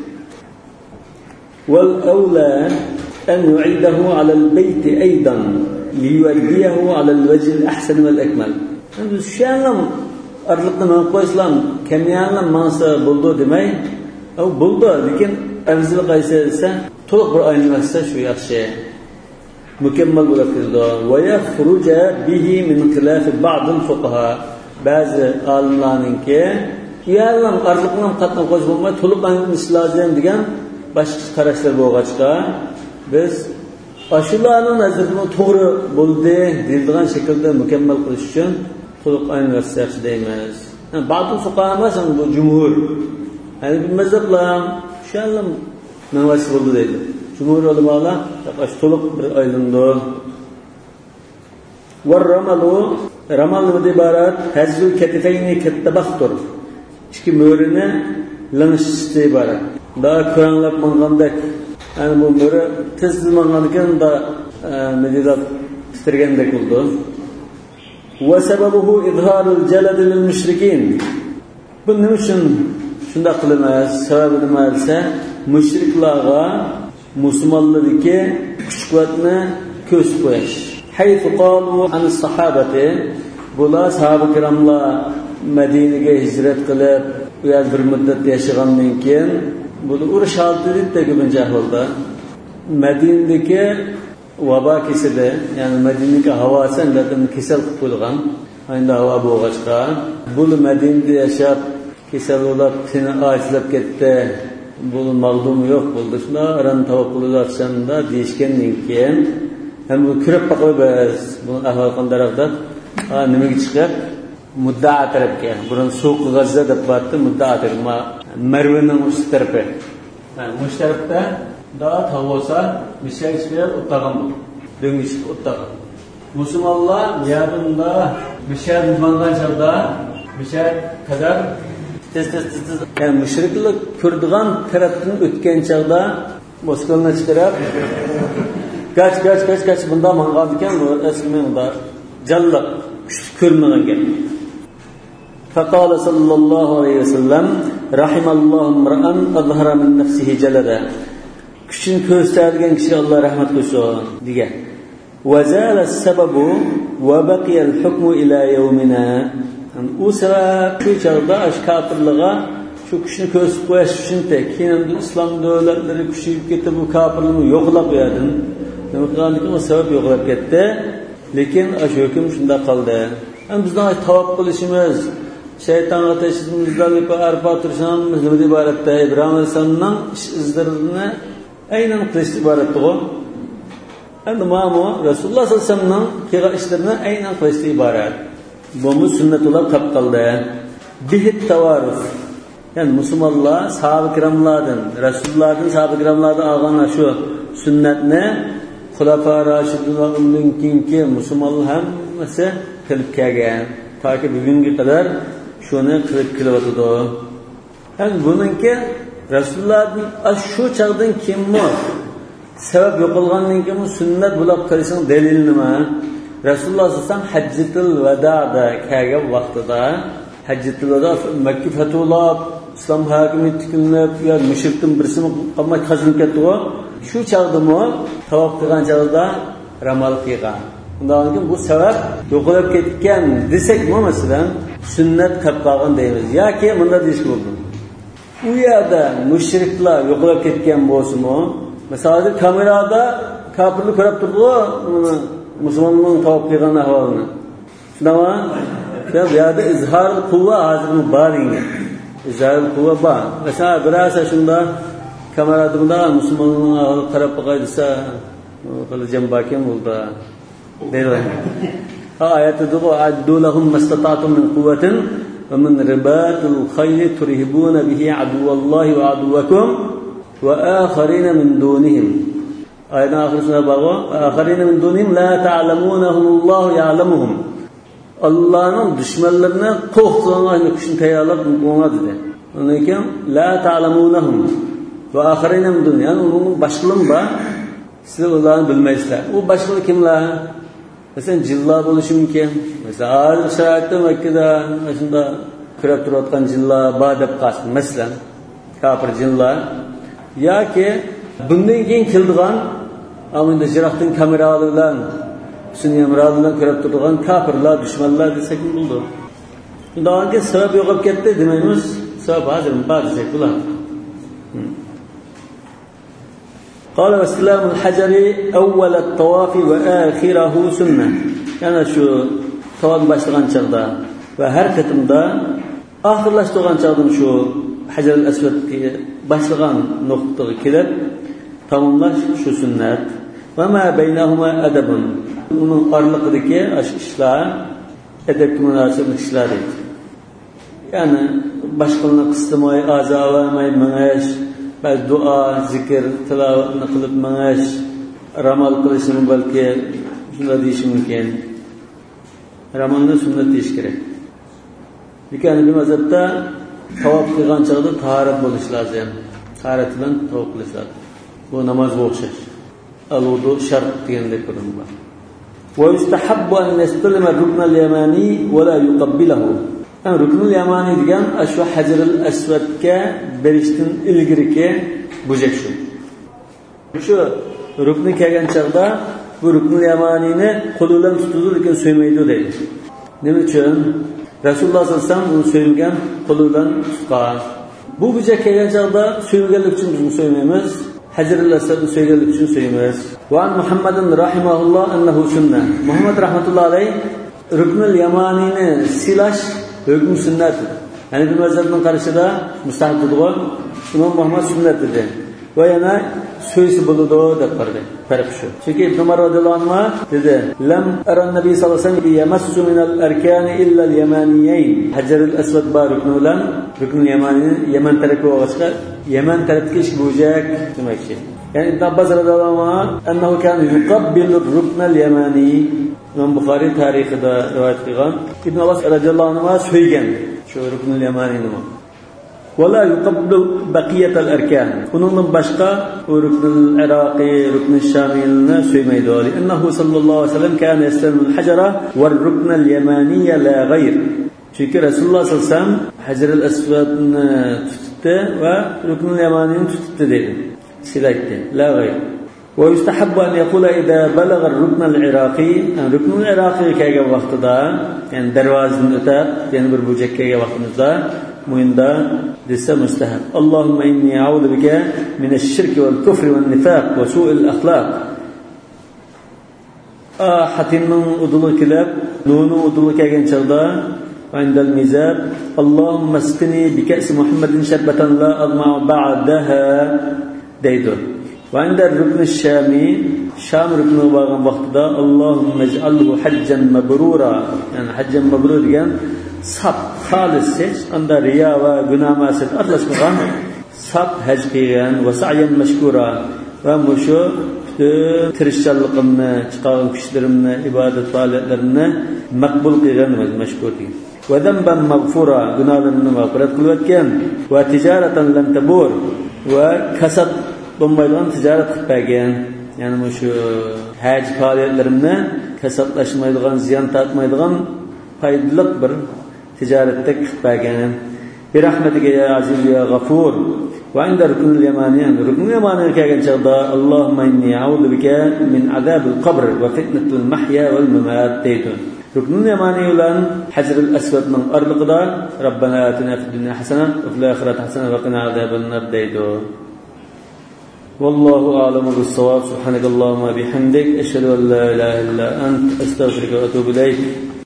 Wal awla an yu'idahu 'ala al-bayt aydan liyu'addiyahu 'ala al-wajh al-ahsan wal-akmal. Endi shu'alam arliqni men qo'ysam, kamyanlar mansa bo'ldi demay, u bo'ldi, lekin afzal qaysi desa, to'liq bir aylansa shu yaxshi. Mükemmel bırakıldı. Ve yakhruca bihi min khilaf ba'd al-fuqaha. Bazı alimlerin ki, "Yallam arlıqdan qatnab qo'yish bo'lmay, to'liq aylanishlar lozim" degan boshqa qarashlar bo'lg'achqa, biz ashularning nazarida to'g'ri bo'ldi deyilgan shaklda mukammal qilish uchun to'liq aylanishni yaxshi deymiz. Ba'd al-fuqaha masalan bu jumhur. Yani bu mazhablar shallam navasi bo'ldi deydi. Cumhur ulamalar to'liq bir aylandi. Var ramal ibarat hazul katifayni kattabaxtur. İki mo'rini lanishishdan iborat. Da ko'ranlab mangandek, yani bu mo'ri tezli mangandan da medilab titirgandek bo'ldi. Wa sababuhu izharul jalad lil mushrikin. Buning uchun shunda qilinmas, sababi nima desa, mushriklarga Müslümanlardaki kuch-quvvatni ko'z qo'yish. Haythu qalu an-sahabati, bular sahabe kiramlar Madinaga hijrat qilib, u yer bir muddat yashagandan keyin bu urush holatida ko'pincha ahvolda Madinadagi vabo kesidi, ya'ni Madinadagi havosi undan kasal qilib qo'yilgan. Endi havo bo'lg'achqa, bu Madinada yashab kasal bo'lib, tini ajizlab ketdi. Bu mağdum yok buldu. Şuna aran tavuklularçanda değişkenliğin keyin hem bu kürep bakıyoruz. Bunun ahval kandarakta nime çıkıyor? Mudda'a tarafı. Bunun soğuk Gazze de battı mudda'a tarafı. Merve'nin üst tarafı. Yani bu tarafta daha tavuksa bir şey çıkıyor, uttağın bu. Dönüş uttağın. Müslümanlar yarında bir şey düşmandan çabda bir şey kadar tez. Yani müşriklik Kürdigan tarafından ötken çağda Moskova'na çıkarıp kaç bunda mangal diken bu eskiden da callak kürmeden gel. Fekala sallallahu aleyhi ve sellem rahimallahu mra'an azhara min nefsihi celada. Küçün gösterdiğin kişi Allah rahmet kılsın diye. Ve zâle sebebu ve bakiyel hukmu ila yevmina. O sebep şu çağda kafirliğe şu kişini kösüp koyaş için de keyin İslam devletleri küçüyüp gitti bu kafirliğini yoklap yerdin. Demek ki o sebep yoklap gitti. Lekin şu hüküm şunda kaldı. Hem bizden tavaf kılışımız, şeytan ateşimizden bir arpa turşanımız ne ibarette İbrahim Aleyhisselam'ın izlerini aynen kılıçlı ibaretti o. Hem de Muhammed Resulullah sallallahu aleyhi ve sellem'in kira işlerini aynen kılıçlı ibaret. Bu sünnet olarak kap kaldı. Bihit tavaruf. Yani musulmonlar sahabe kiramlardan, Rasulullohdan, sahabe kiramlardan olgan shu sunnatni xulafa Rashidun va undan keyingi musulmonlar hammasi qilib kelgan. Toki bugunga qadar shuni qilib kelyotdi. Yani buningki Rasulullohdan shu chaqdan kimmi sabab yo'qolgandan keyin sunnat bo'lib qolishning dalili nima? Rasululloh sallallohu alayhi vasallam hajjatul vadoda kelgan vaqtida hajjatul vado Makka fatulab islom hokimiyati tiklab ya mushrikdan birisini qamay qazinib ketdi-ku. Shu chaqdimi tavof qilgan chaqda ramal qilgan. Undan keyin bu sabab yo'qolib ketgan desakmi masalan sunnat qilib qolgan deymiz yoki bunda deyish bo'ldi. U yerda mushriklar yo'qolib ketgan bo'lsa-mu, masalan kamerada kafirni ko'rib turdi-ku, musulmonning tavob qilgan ahvolini. Shunday bu yerda izhor quvva hozirmi bor endi. Izhor quvva bor. Masalan birasa shunda kamerada bunda musulmonning ahvoli qarab qo'ysa, qiljam bakim bo'ldi. Deydi. Oyatda bu adulahum mastata'tum min quwwatin va min ribatil khayl turhibuna bihi aduwallahi wa aduwakum va akharina min dunihim. Aydan oxirisida bor. Akharina min dunihim la ta'lamunahum Allahu ya'lamuhum. Allah'ın düşmanlarına qo'rqtirganligini kuchini tayyorlab qo'ygan dedi. Undan keyin la ta'lamunahum va akharina min dunihim. Yani uning boshqalar bor. Sizlar ularni bilmaysizlar. U boshqalar kimlar? Mesela jillar bo'lishi mumkin. Mesela hozir sharoitda Makkada shunda kirib turayotgan jillar bor deb qasd. Masalan, kafir jinlar yoki bundan keyin keldigan amanda jiroqdan kameralar bilan suniyamlardan kirib turgan kafirlar, dushmanlar desak bo'ldi. Undan keyin sabab yo'qolib ketdi demaymiz. Sabab hozir bor desak bo'ladi. قال واستلام الحجر أول الطواف وآخره سنة. Yani şu tavaf başlagan çağda ve her katımda ahırlaştırgan çağdım şu Hacer-ül Esved'ki başlagan noktada kelip tamamlaş şu sünnet. Ve ma beynahuma edebun. Bunun aralıkdaki işler edepli münasebet işler değil. Yani başkalarına kıstamay, azavamay, meneş, dua, zikir, tilavatını kılıp meneş, ramal kılışını belki şunda deyişi mümkün. Ramalını sünnet deyiş gerek. Yani bir mezhepte tavaf kılgan çağda taharet buluş lazım. Taharet ile tavaf kılış lazım. Bu namaz bu okşar. Al-vudu şart diyenlik kurum var. وَيُسْتَحَبُّ أَنْ يَسْتَلِمَ الرُّكْنَ الْيَمَانِي وَلَا يُقَبِّلَهُ. Yani Ruknul Yamani degan şu Hacer-ül Esved'ke berishdan ilgiriki bujak şu. Şu rukni kelgan chaqda bu Ruknul Yamanini qo'li bilan tutadi lekin so'ymaydi deydi. Nima uchun? Rasululloh sollallohu alayhi vasallam uni so'yilgan qo'li bilan tutgan. Bu bujak kelgan chaqda so'yilganlik uchun biz so'ymaymiz. Hacer-ül Esved'ni so'yganlik uchun so'ymaymiz. Va Muhammadin rahimahulloh annahu sunnah. Muhammad rahmatullohi alayhi Ruknul Yamanini silash hüküm sünnet. Yani bir mezhebin karşıda müstahap tutuğu İmam Muhammed sünnet dedi. Ve yana suysi buludu da pardı. Fark şu. Çünkü İbn Ömer radıyallahu anh dedi. Lem eran Nebi sallallahu aleyhi ve sellem yemessu minel erkani illel yemaniyeyn. Hacer-ül Esved bar rüknülen rüknül yamaninin Yemen tarafı olacak. Yemen tarafı iş bulacak demek şey. Yani İbn Abbas radıyallahu anh ennehu kan yukabbilur rüknel yemani. İmam Bukhari tarihinde rivayet kılgan. İbn Abbas radıyallahu anh'a söyleyen şu rüknül yamanini mi? Ve la yuqabbilu baqiyatal erkan. Bunun başka o rüknül Iraqi, rüknül Şamil'ini söylemeydi öyle. İnnehu sallallahu aleyhi ve sellem kana yestemul hacera ve rüknül yamaniye la gayr. Çünkü Resulullah sallallahu aleyhi ve sellem Hacer-ül Esved'ni tuttu ve rüknül yamanini tuttu dedi. Silaktı. La gayr. ويستحب أن يقول إذا بلغ الركن العراقي يعني ركن العراقي كأي وقت دا يعني درواز نتا يعني بربوجك كأي وقت دا مين دا لسه مستحب اللهم إني أعوذ بك من الشرك والكفر والنفاق وسوء الأخلاق حتى من أدل الكلاب نون أدل كأي شردا عند الميزاب اللهم اسقني بكأس محمد شربة لا أظمأ بعدها ديدو وعند الركن الشامي شام ركن باغن وقتدا اللهم اجعله حجا مبرورا يعني حجا مبرور degan sap xolis hech qanday riyo va gunoh ma'siyat aralashmagan sap haj qilgan va sa'yan mashkura va mushu tirishchanligimni chiqargan kuchlarimni ibodat faoliyatlarimni maqbul qilgan va mashkur qilgan va damban maghfura gunohlarimni mag'firat qilayotgan va tijaratan lam tabur va kasab bo'lmaydigan tijorat qilib bergan ya'ni mushu haj faoliyatlarimni kasablashmaydigan ziyon tortmaydigan foydali bir tijoratda qilib bergan bi rahmatiga ya aziz ya g'afur va inda ruknul yamaniy kelgan chog'da Allohumma inni a'udhu bika min azabil qabr va fitnatil mahya wal mamat deydi. Ruknul yamaniy bilan Hajrul Aswadning orliqida Rabbana atina fid dunya hasana va fil oxirati hasana va qina azaban nar deydi. Wallahu a'lamu bis-shawab. Subhanakallahumma bihamdik ashhadu an la ilaha illa ant astaghfiruka wa atubu ilayk.